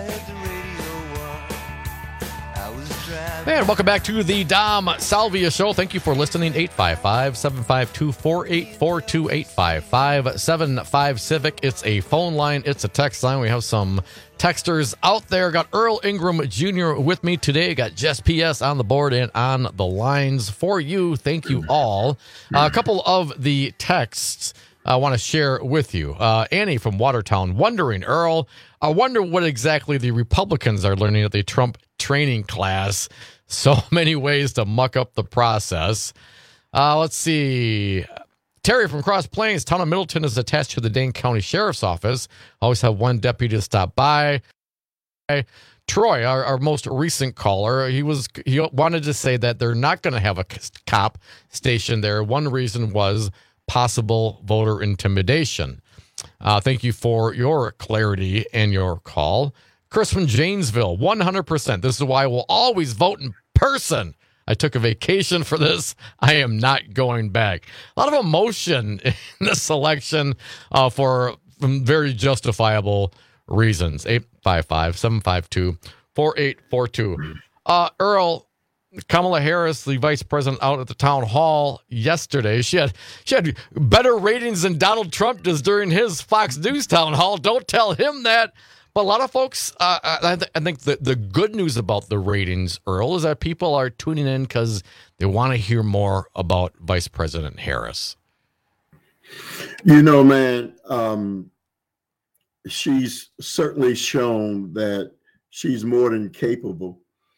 And welcome back to the Dom Salvia Show. Thank you for listening. eight five five, seven five two, four eight four two, eight five five, seven five Civic. It's a phone line. It's a text line. We have some texters out there. Got Earl Ingram Junior with me today. Got Jess P S on the board and on the lines for you. Thank you all. Uh, a couple of the texts I want to share with you. Uh, Annie from Watertown wondering, Earl, I wonder what exactly the Republicans are learning at the Trump training class. So many ways to muck up the process. Uh, let's see. Terry from Cross Plains, town of Middleton is attached to the Dane County Sheriff's Office. Always have one deputy to stop by. Troy, our, our most recent caller, he was he wanted to say that they're not going to have a cop stationed there. One reason was possible voter intimidation. Uh, thank you for your clarity and your call. Chris from Janesville, one hundred percent. This is why I will always vote in person. I took a vacation for this. I am not going back. A lot of emotion in this election uh, for very justifiable reasons. eight five five, seven five two, four eight four two. Uh, Earl, Kamala Harris, the vice president, out at the town hall yesterday. She had she had better ratings than Donald Trump does during his Fox News town hall. Don't tell him that. But a lot of folks, uh, I, th- I think the, the good news about the ratings, Earl, is that people are tuning in because they want to hear more about Vice President Harris. You know, man, um, she's certainly shown that she's more than capable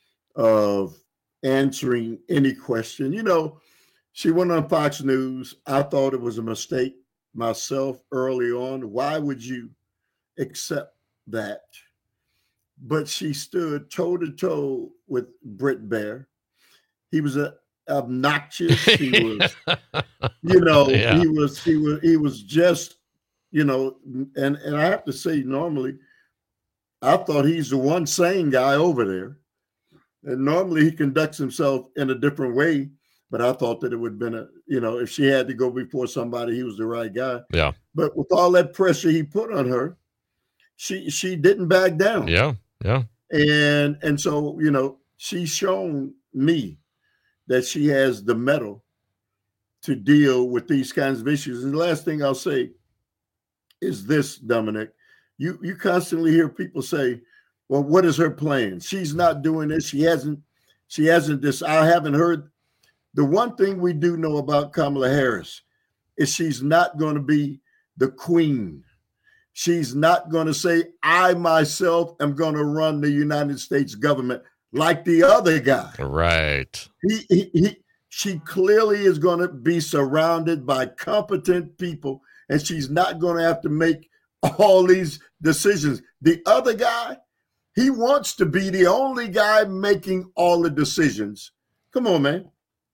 of answering any question. You know, she went on Fox News. I thought it was a mistake myself early on. Why would you accept that? But she stood toe to toe with Bret Baier. He was a, obnoxious. He was, you know, yeah. he was he was he was just, you know, and and I have to say, normally, I thought he's the one sane guy over there, and normally he conducts himself in a different way. But I thought that it would have been a, you know, if she had to go before somebody, he was the right guy. Yeah. But with all that pressure he put on her, She she didn't back down. Yeah, yeah. And and so, you know, she's shown me that she has the mettle to deal with these kinds of issues. And the last thing I'll say is this, Dominic. You you constantly hear people say, well, what is her plan? She's not doing this. She hasn't, she hasn't this. I haven't heard. The one thing we do know about Kamala Harris is she's not going to be the queen. She's not going to say, I myself am going to run the United States government like the other guy. Right. He, he, he, she clearly is going to be surrounded by competent people, and she's not going to have to make all these decisions. The other guy, he wants to be the only guy making all the decisions. Come on, man.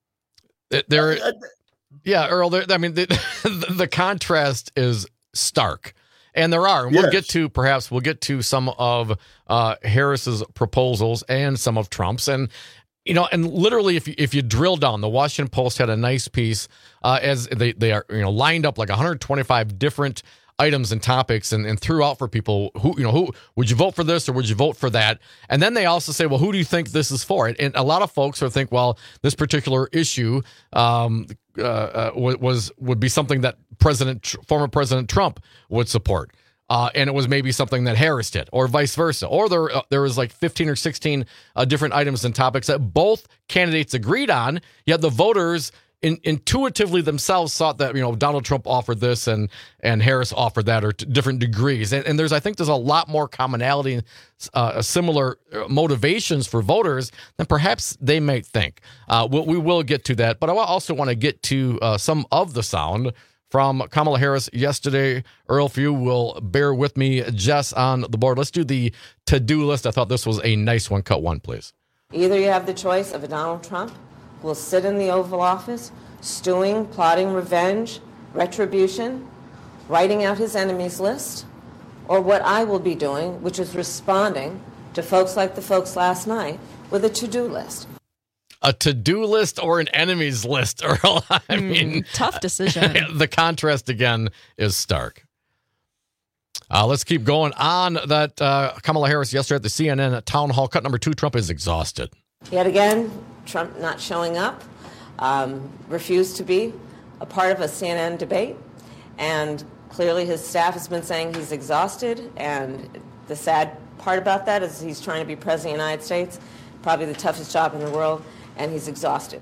There, yeah, Earl, there, I mean, the, the contrast is stark. And there are. And we'll yes. get to, perhaps, we'll get to some of uh, Harris's proposals and some of Trump's. And, you know, and literally, if you, if you drill down, the Washington Post had a nice piece uh, as they, they are, you know, lined up like one hundred twenty-five different items and topics and, and threw out for people who, you know, who would you vote for this or would you vote for that? And then they also say, well, who do you think this is for? And a lot of folks are think, well, this particular issue um, uh, uh, was would be something that President, former President Trump would support. Uh, and it was maybe something that Harris did, or vice versa. Or there uh, there was like fifteen or sixteen uh, different items and topics that both candidates agreed on, yet the voters in, intuitively themselves thought that, you know, Donald Trump offered this and and Harris offered that, or t- different degrees. And, and there's, I think there's a lot more commonality, uh, similar motivations for voters than perhaps they may think. Uh, we'll, we will get to that. But I also want to get to uh, some of the sound from Kamala Harris yesterday. Earl, if you will bear with me, Jess on the board. Let's do the to-do list. I thought this was a nice one. Cut one, please. Either you have the choice of a Donald Trump who will sit in the Oval Office, stewing, plotting revenge, retribution, writing out his enemies list, or what I will be doing, which is responding to folks like the folks last night with a to-do list. A to-do list or an enemies list, Earl? I mean, mm, tough decision. The contrast again is stark. Uh, let's keep going on that uh, Kamala Harris yesterday at the C N N town hall. Cut number two, Trump is exhausted. Yet again, Trump not showing up, um, refused to be a part of a C N N debate, and clearly his staff has been saying he's exhausted, and the sad part about that is he's trying to be president of the United States, probably the toughest job in the world, and he's exhausted.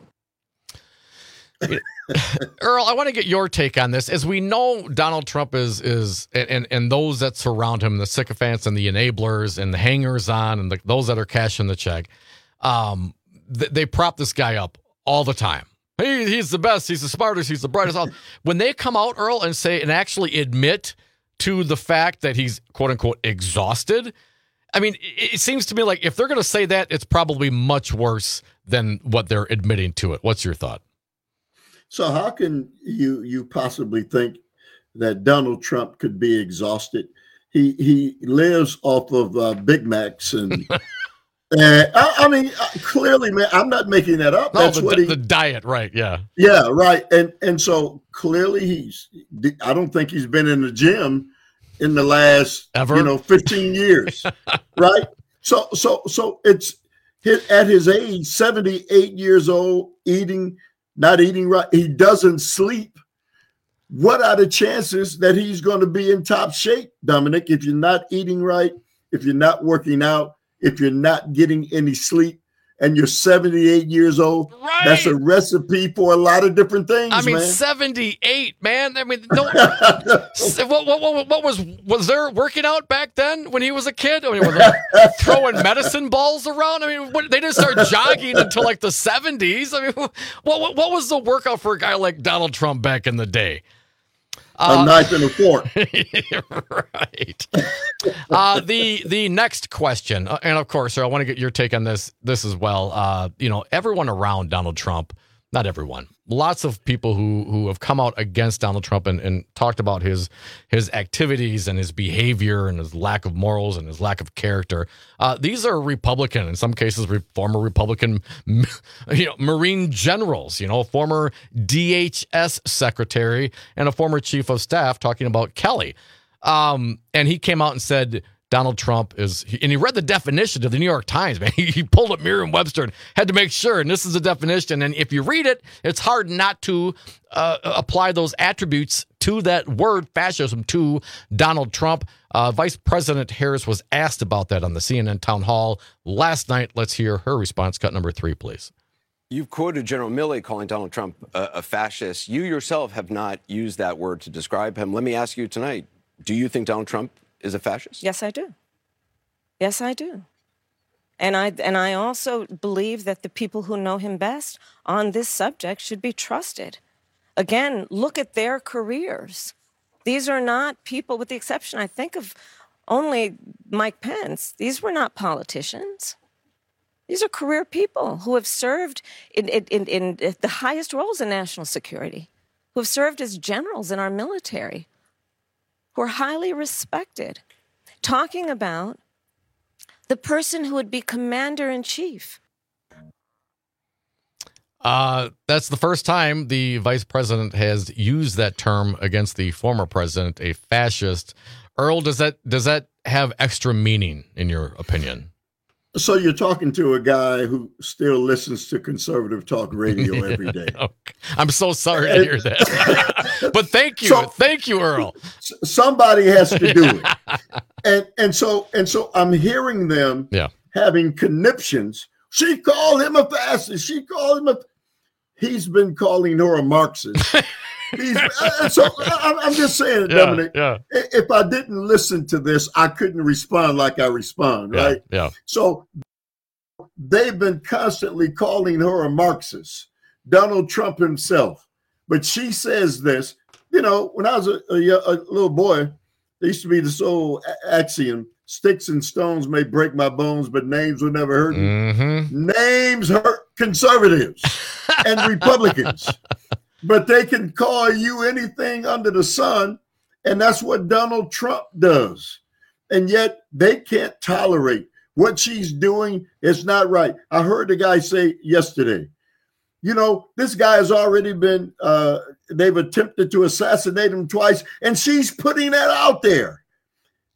Earl, I want to get your take on this. As we know, Donald Trump is is and and those that surround him, the sycophants and the enablers and the hangers-on and the, those that are cashing the check, um, th- they prop this guy up all the time. He, he's the best. He's the smartest. He's the brightest. When they come out, Earl, and say and actually admit to the fact that he's quote unquote exhausted, I mean, it, it seems to me like if they're going to say that, it's probably much worse than what they're admitting to it. What's your thought? So how can you you possibly think that Donald Trump could be exhausted? He he lives off of uh, Big Macs and and I, I mean clearly, man, I'm not making that up. No, That's the, what he, the diet, right? Yeah, yeah, right. And and so clearly he's. I don't think he's been in the gym in the last Ever? you know fifteen years, right? So so so it's at his age, seventy-eight years old, eating. Not eating right. He doesn't sleep. What are the chances that he's going to be in top shape, Dominic, if you're not eating right, if you're not working out, if you're not getting any sleep, and you're seventy-eight years old? Right. That's a recipe for a lot of different things, I mean, man. seventy-eight, man. I mean, no, what, what, what, what was was there working out back then when he was a kid? I mean, were they throwing medicine balls around? I mean, what, they didn't start jogging until like the seventies. I mean, what, what what was the workout for a guy like Donald Trump back in the day? Uh, a knife and a fork. Right. Uh, the the next question, uh, and of course, sir, I want to get your take on this this as well. Uh, you know, everyone around Donald Trump, not everyone, lots of people who who have come out against Donald Trump and, and talked about his his activities and his behavior and his lack of morals and his lack of character. Uh, these are Republican, in some cases, re- former Republican, you know, Marine generals, you know, former D H S secretary and a former chief of staff talking about Kelly. Um, and he came out and said Donald Trump is, and he read the definition of the New York Times, man. He, he pulled up Merriam-Webster and had to make sure, and this is the definition. And if you read it, it's hard not to uh, apply those attributes to that word, fascism, to Donald Trump. Uh, Vice President Harris was asked about that on the C N N town hall last night. Let's hear her response. Cut number three, please. You've quoted General Milley calling Donald Trump a, a fascist. You yourself have not used that word to describe him. Let me ask you tonight, do you think Donald Trump is a fascist? Yes, I do. Yes, I do. And I and I also believe that the people who know him best on this subject should be trusted. Again, look at their careers. These are not people, with the exception, I think, of only Mike Pence. These were not politicians. These are career people who have served in, in, in, in the highest roles in national security, who have served as generals in our military, who are highly respected, talking about the person who would be commander-in-chief. Uh, that's the first time the vice president has used that term against the former president, a fascist. Earl, does that does that have extra meaning, in your opinion? So you're talking to a guy who still listens to conservative talk radio every day. Okay. I'm so sorry to hear that. But thank you. So, thank you, Earl. Somebody has to do it. And and so and so I'm hearing them yeah. having conniptions. She called him a fascist. She called him a he's been calling her a Marxist. He's, so I'm just saying, yeah, Dominic, yeah. if I didn't listen to this, I couldn't respond like I respond, yeah, right? Yeah. So they've been constantly calling her a Marxist, Donald Trump himself. But she says this, you know, when I was a, a, a little boy, there used to be this old axiom, sticks and stones may break my bones, but names will never hurt me. Mm-hmm. Names hurt conservatives and Republicans. But they can call you anything under the sun, and that's what Donald Trump does. And yet they can't tolerate what she's doing. Is not right. I heard the guy say yesterday, you know, this guy has already been, uh, they've attempted to assassinate him twice, and she's putting that out there.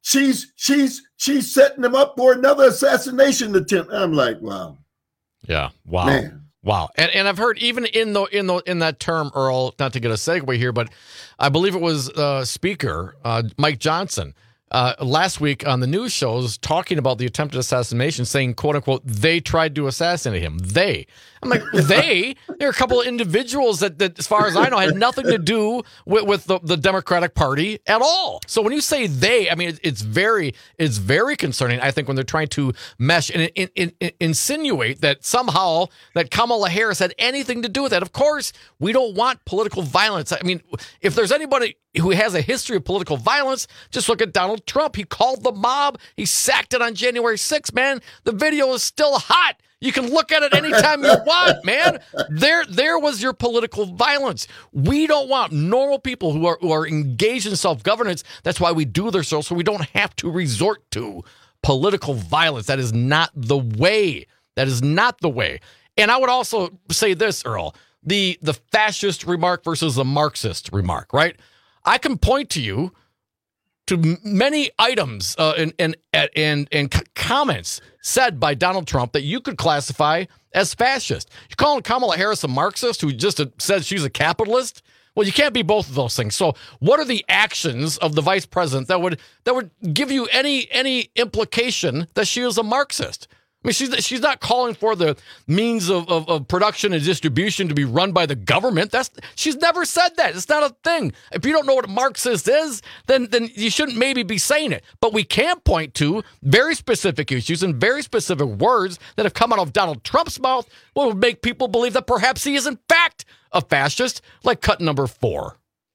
she's she's she's setting them up for another assassination attempt. I'm like, wow. Yeah. Wow. Man. Wow. And and I've heard even in the in the in that term, Earl, not to get a segue here, but I believe it was uh, Speaker uh, Mike Johnson uh, last week on the news shows talking about the attempted assassination, saying, quote unquote, they tried to assassinate him. They. I'm like, they? There are a couple of individuals that, that, as far as I know, had nothing to do with, with the, the Democratic Party at all. So when you say they, I mean, it, it's very it's very concerning, I think, when they're trying to mesh and in, in, in, insinuate that somehow that Kamala Harris had anything to do with that. Of course, we don't want political violence. I mean, if there's anybody who has a history of political violence, just look at Donald Trump. He called the mob. He sacked it on January sixth, man. The video is still hot. You can look at it anytime you want, man. There, there was your political violence. We don't want normal people who are who are engaged in self-governance. That's why we do this, so we don't have to resort to political violence. That is not the way. That is not the way. And I would also say this, Earl, the the fascist remark versus the Marxist remark, right? I can point to you to many items uh, and, and, and, and comments said by Donald Trump that you could classify as fascist. You calling Kamala Harris a Marxist who just says she's a capitalist? Well, you can't be both of those things. So what are the actions of the vice president that would that would give you any any implication that she is a Marxist? I mean, she's she's not calling for the means of, of, of production and distribution to be run by the government. That's she's never said that. It's not a thing. If you don't know what a Marxist is, then then you shouldn't maybe be saying it. But we can point to very specific issues and very specific words that have come out of Donald Trump's mouth, what would make people believe that perhaps he is in fact a fascist, like cut number four.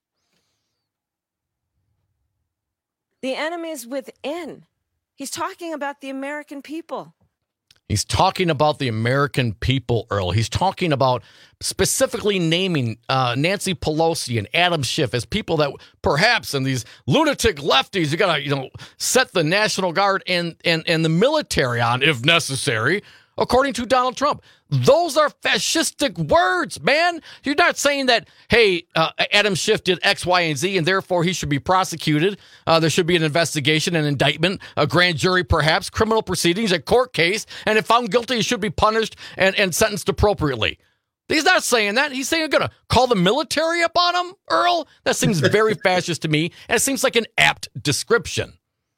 The enemy is within. He's talking about the American people. He's talking about the American people, Earl. He's talking about specifically naming uh, Nancy Pelosi and Adam Schiff as people that perhaps, and these lunatic lefties, you got to, you know, set the National Guard and, and, and the military on if necessary, according to Donald Trump. Those are fascistic words, man. You're not saying that, hey, uh, Adam Schiff did X, Y, and Z, and therefore he should be prosecuted. Uh, there should be an investigation, an indictment, a grand jury, perhaps, criminal proceedings, a court case, and if found guilty, he should be punished and, and sentenced appropriately. He's not saying that. He's saying you're going to call the military up on him, Earl? That seems very fascist to me, and it seems like an apt description.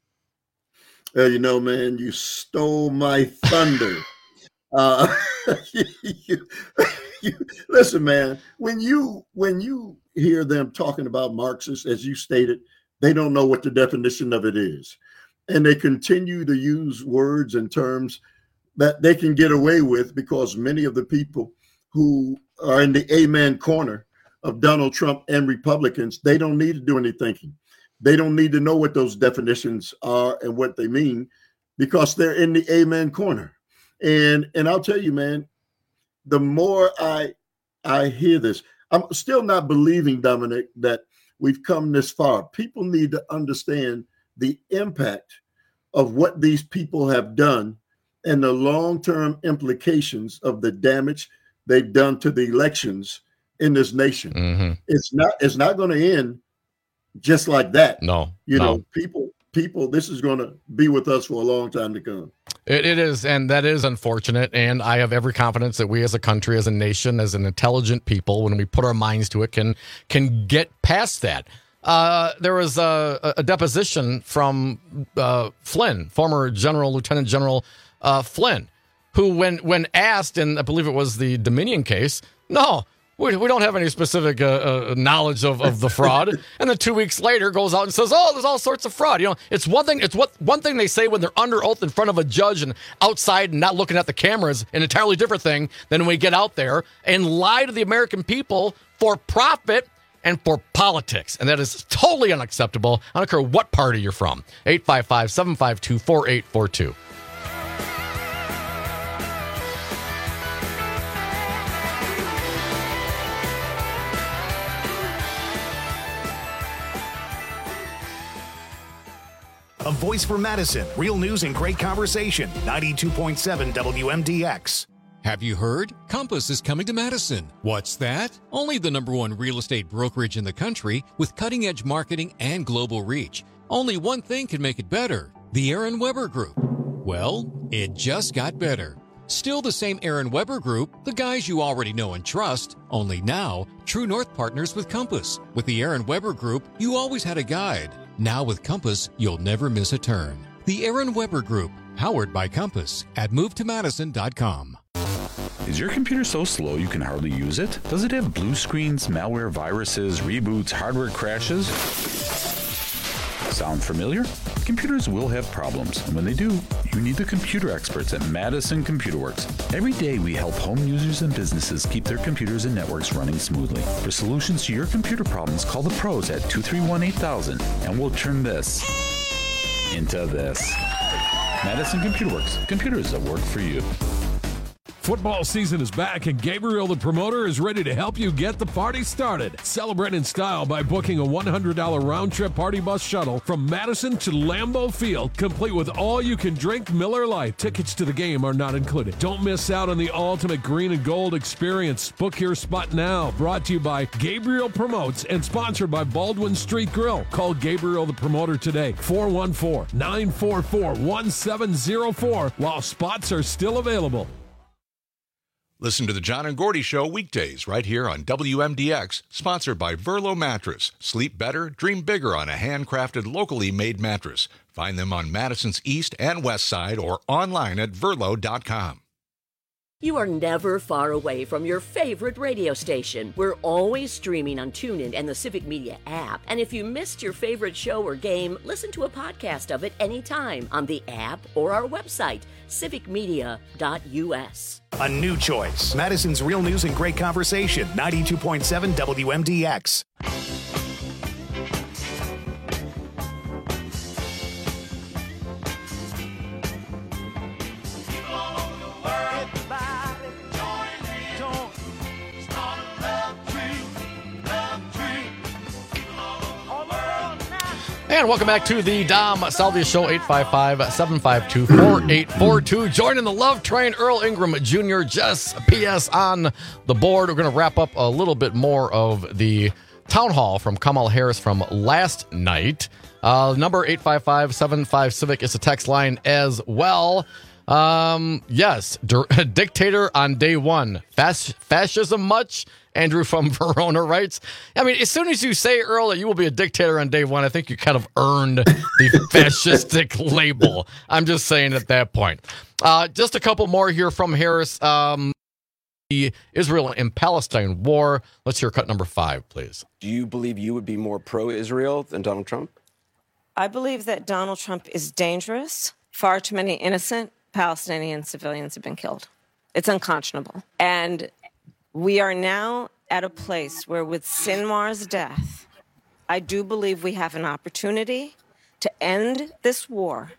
Uh, you know, man, you stole my thunder. Uh, you, you, you, listen, man, when you when you hear them talking about Marxists, as you stated, they don't know what the definition of it is. And they continue to use words and terms that they can get away with because many of the people who are in the amen corner of Donald Trump and Republicans, they don't need to do any thinking. They don't need to know what those definitions are and what they mean because they're in the amen corner. And and I'll tell you, man, the more I I hear this, I'm still not believing, Dominic, that we've come this far. People need to understand the impact of what these people have done and the long-term implications of the damage they've done to the elections in this nation. Mm-hmm. It's not it's not going to end just like that. No, you no. know, people people, this is going to be with us for a long time to come. It, it is, and that is unfortunate, and I have every confidence that we as a country, as a nation, as an intelligent people, when we put our minds to it, can can get past that. Uh, there was a, a deposition from uh, Flynn, former General, Lieutenant General uh, Flynn, who, when when asked, and I believe it was the Dominion case, no, we, we don't have any specific uh, uh, knowledge of, of the fraud. And then two weeks later goes out and says, oh, there's all sorts of fraud. You know, it's one thing. It's what one thing they say when they're under oath in front of a judge and outside and not looking at the cameras. An entirely different thing than when we get out there and lie to the American people for profit and for politics. And that is totally unacceptable. I don't care what party you're from. eight five five, seven five two, four eight four two. A voice for Madison. Real news and great conversation. ninety-two point seven W M D X. Have you heard? Compass is coming to Madison. What's that? Only the number one real estate brokerage in the country with cutting-edge marketing and global reach. Only one thing can make it better: the Aaron Weber Group. Well, it just got better. Still the same Aaron Weber Group, the guys you already know and trust, only now, True North partners with Compass. With the Aaron Weber Group, you always had a guide. Now with Compass, you'll never miss a turn. The Aaron Weber Group, powered by Compass, at move to madison dot com. Is your computer so slow you can hardly use it? Does it have blue screens, malware, viruses, reboots, hardware crashes? Sound familiar? Computers will have problems, and when they do, you need the computer experts at Madison Computer Works. Every day we help home users and businesses keep their computers and networks running smoothly. For solutions to your computer problems, call the pros at two three one, eight thousand, and we'll turn this into this. Madison Computer Works. Computers that work for you. Football season is back, and Gabriel the Promoter is ready to help you get the party started. Celebrate in style by booking a one hundred dollars round-trip party bus shuttle from Madison to Lambeau Field, complete with all-you-can-drink Miller Lite. Tickets to the game are not included. Don't miss out on the ultimate green and gold experience. Book your spot now. Brought to you by Gabriel Promotes and sponsored by Baldwin Street Grill. Call Gabriel the Promoter today, four one four, nine four four, one seven zero four, while spots are still available. Listen to the John and Gordy Show weekdays right here on W M D X, sponsored by Verlo Mattress. Sleep better, dream bigger on a handcrafted, locally made mattress. Find them on Madison's East and West Side or online at verlo dot com. You are never far away from your favorite radio station. We're always streaming on TuneIn and the Civic Media app. And if you missed your favorite show or game, listen to a podcast of it anytime on the app or our website, civic media dot u s. A new choice. Madison's Real News and Great Conversation, ninety-two point seven W M D X. And welcome back to the Dom Salvia Show, eight five five, seven five two, four eight four two. Joining the Love Train, Earl Ingram Junior, Jess P S on the board. We're going to wrap up a little bit more of the town hall from Kamala Harris from last night. Uh, number eight five five, seven five, Civic is a text line as well. Um, yes, d- dictator on day one. Fas- fascism much? Andrew from Verona writes, I mean, as soon as you say, Earl, that you will be a dictator on day one, I think you kind of earned the fascistic label. I'm just saying at that point. Uh, just a couple more here from Harris. Um, the Israel and Palestine war. Let's hear cut number five, please. Do you believe you would be more pro-Israel than Donald Trump? I believe that Donald Trump is dangerous. Far too many innocent Palestinian civilians have been killed. It's unconscionable. And we are now at a place where with Sinwar's death, I do believe we have an opportunity to end this war.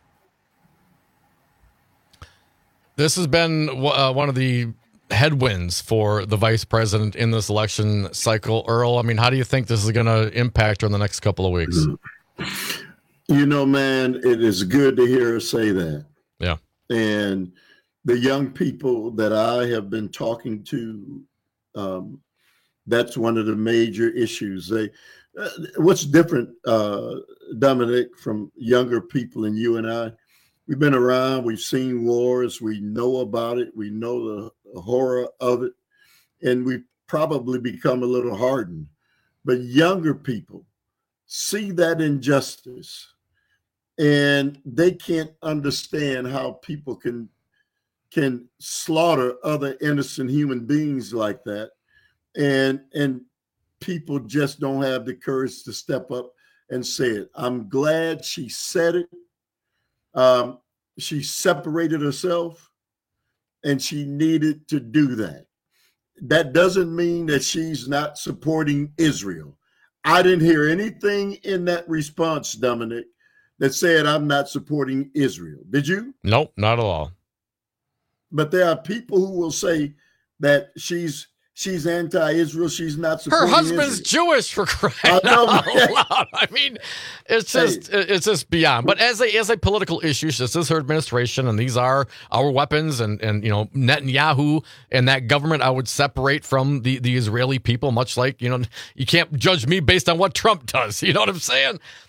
This has been uh, one of the headwinds for the vice president in this election cycle. Earl, I mean, how do you think this is going to impact her in the next couple of weeks? You know, man, it is good to hear her say that. Yeah. And the young people that I have been talking to, um, that's one of the major issues. They, uh, what's different, uh, Dominic, from younger people and you and I, we've been around, we've seen wars, we know about it, we know the, the horror of it, and we've probably become a little hardened. But younger people see that injustice, and they can't understand how people can can slaughter other innocent human beings like that. And and people just don't have the courage to step up and say it. I'm glad she said it. Um, she separated herself, and she needed to do that. That doesn't mean that she's not supporting Israel. I didn't hear anything in that response, Dominic, that said I'm not supporting Israel. Did you? Nope, not at all. But there are people who will say that she's she's anti-Israel. She's not supporting Her husband's Israel. Jewish, for crying I know, out man. loud. I mean, it's just hey. it's just beyond. But as a as a political issue, this is her administration, and these are our weapons, and and you know Netanyahu and that government, I would separate from the the Israeli people. Much like you know, you can't judge me based on what Trump does. You know what I'm saying?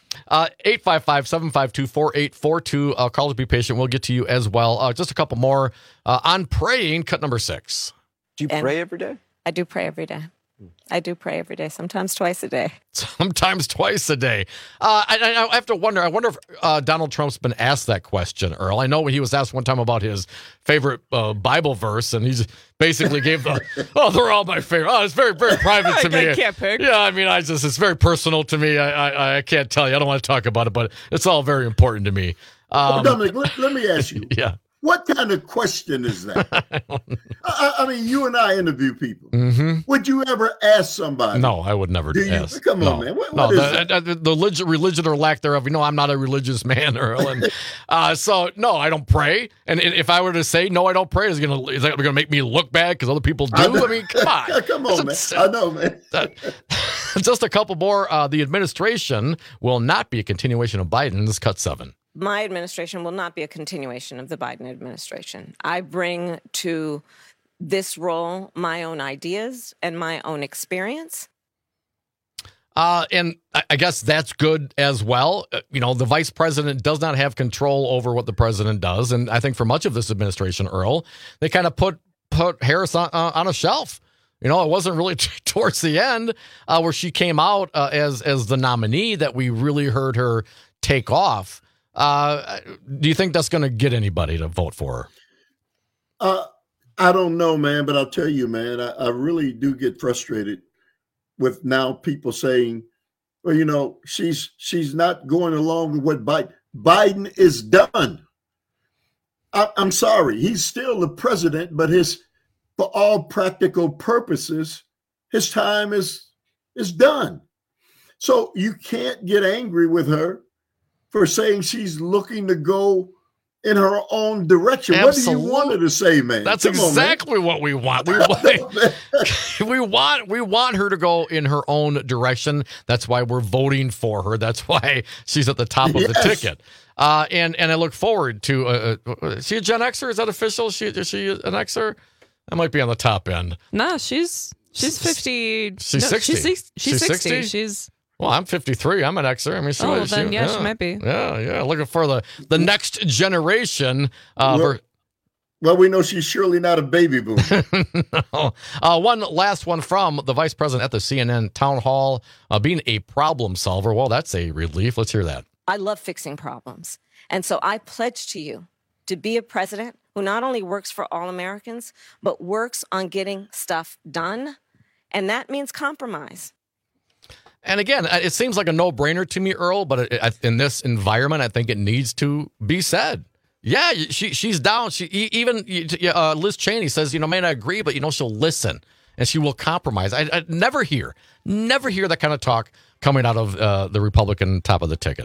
Uh, eight five five, seven five two, four eight four two. Uh, call to be patient. We'll get to you as well. Uh, just a couple more uh, on praying. Cut number six. Do you And pray every day? I do pray every day. I do pray every day, sometimes twice a day. Sometimes twice a day. Uh, I, I have to wonder. I wonder if uh, Donald Trump's been asked that question, Earl. I know he was asked one time about his favorite uh, Bible verse, and he basically gave the, oh, they're all my favorite. Oh, it's very, very private to me. I can't pick. Yeah, I mean, I just it's very personal to me. I, I, I can't tell you. I don't want to talk about it, but it's all very important to me. Um, well, Dominic, let, let me ask you. Yeah. What kind of question is that? I, I mean, you and I interview people. Mm-hmm. Would you ever ask somebody? No, I would never do you? ask. Come no. on, man. What, no, what is the, that? the, the religion, religion or lack thereof. You know, I'm not a religious man, Earl. And, uh, so, no, I don't pray. And if I were to say, no, I don't pray, is, gonna, is that going to make me look bad because other people do? I, I mean, come on. Come on, man. I know, man. Just a couple more. Uh, the administration will not be a continuation of Biden. This cut seven. My administration will not be a continuation of the Biden administration. I bring to this role my own ideas and my own experience. Uh, and I guess that's good as well. Uh, you know, the vice president does not have control over what the president does. And I think for much of this administration, Earl, they kind of put put Harris on, uh, on a shelf. You know, it wasn't really t- towards the end uh, where she came out uh, as as the nominee that we really heard her take off. Uh, do you think that's going to get anybody to vote for her? Uh, I don't know, man, but I'll tell you, man, I, I really do get frustrated with now people saying, well, you know, she's she's not going along with what Biden, Biden is done. I, I'm sorry. He's still the president, but his, for all practical purposes, his time is is done. So you can't get angry with her for saying she's looking to go in her own direction. Absolutely. What do you want her to say, man? That's Come exactly on, what we want. We want, we want we want her to go in her own direction. That's why we're voting for her. That's why she's at the top of Yes. the ticket. Uh, and and I look forward to. Uh, uh, is she a Gen Xer? Is that official? Is she is she an Xer? That might be on the top end. No, she's she's fifty. She's no, sixty. She's, she's, she's She's sixty. sixty? She's. Well, I'm fifty-three. I'm an Xer. I mean, she, Oh, well, she, then, yeah, she might be. Yeah, yeah. Looking for the, the next generation. Uh, Well, ver- well, we know she's surely not a baby boomer. no. uh, one last one from the vice president at the C N N town hall, uh, being a problem solver. Well, that's a relief. Let's hear that. I love fixing problems. And so I pledge to you to be a president who not only works for all Americans, but works on getting stuff done. And that means compromise. And again, it seems like a no-brainer to me, Earl, but it, in this environment, I think it needs to be said. Yeah, she she's down. She even uh, Liz Cheney says, you know, may not agree, but you know, she'll listen and she will compromise. I, I never hear, never hear that kind of talk coming out of uh, the Republican top of the ticket.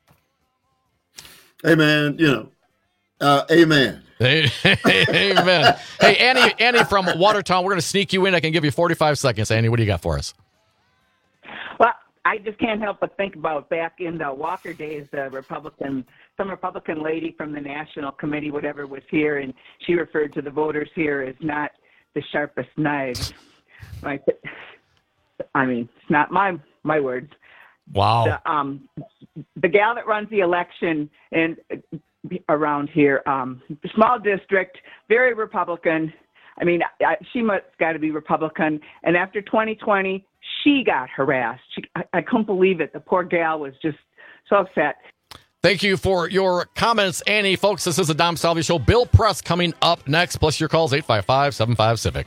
Hey, man, you know, uh, amen. Hey, amen. Hey, Annie, Annie from Watertown, we're going to sneak you in. I can give you forty-five seconds. Annie, what do you got for us? Well, I just can't help but think about back in the Walker days, the Republican, some Republican lady from the National Committee, whatever, was here, and she referred to the voters here as not the sharpest knives. Right? I mean, it's not my my words. Wow. The, um, the gal that runs the election and around here, um, small district, very Republican. I mean, I, she must got to be Republican. And after twenty twenty, she got harassed. She, I, I couldn't believe it. The poor gal was just so upset. Thank you for your comments, Annie. Folks, this is the Dom Salvi Show. Bill Press coming up next, plus your calls, eight five five, seven five, Civic.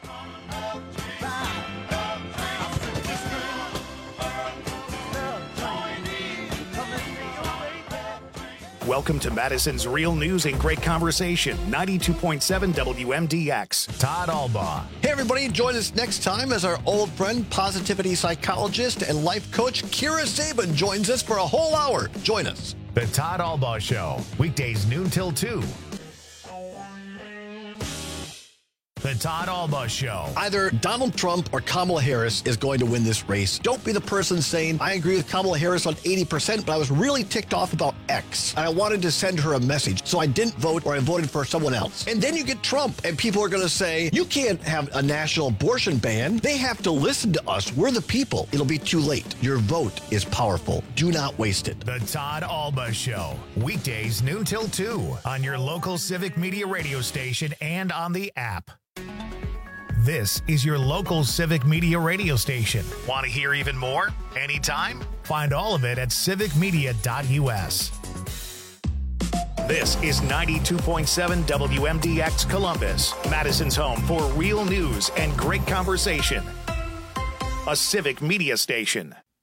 Welcome to Madison's Real News and Great Conversation, ninety-two point seven W M D X. Todd Albaugh. Hey, everybody, join us next time as our old friend, positivity psychologist and life coach, Kira Sabin, joins us for a whole hour. Join us. The Todd Albaugh Show, weekdays noon till two. The Todd Alba Show. Either Donald Trump or Kamala Harris is going to win this race. Don't be the person saying, I agree with Kamala Harris on eighty percent, but I was really ticked off about X. And I wanted to send her a message, so I didn't vote or I voted for someone else. And then you get Trump, and people are going to say, you can't have a national abortion ban. They have to listen to us. We're the people. It'll be too late. Your vote is powerful. Do not waste it. The Todd Alba Show. Weekdays noon till two on your local Civic Media radio station and on the app. This is your local Civic Media radio station. Want to hear even more? Anytime? Find all of it at civic media dot u s. This is ninety-two point seven W M D X Columbus, Madison's home for real news and great conversation. A Civic Media station.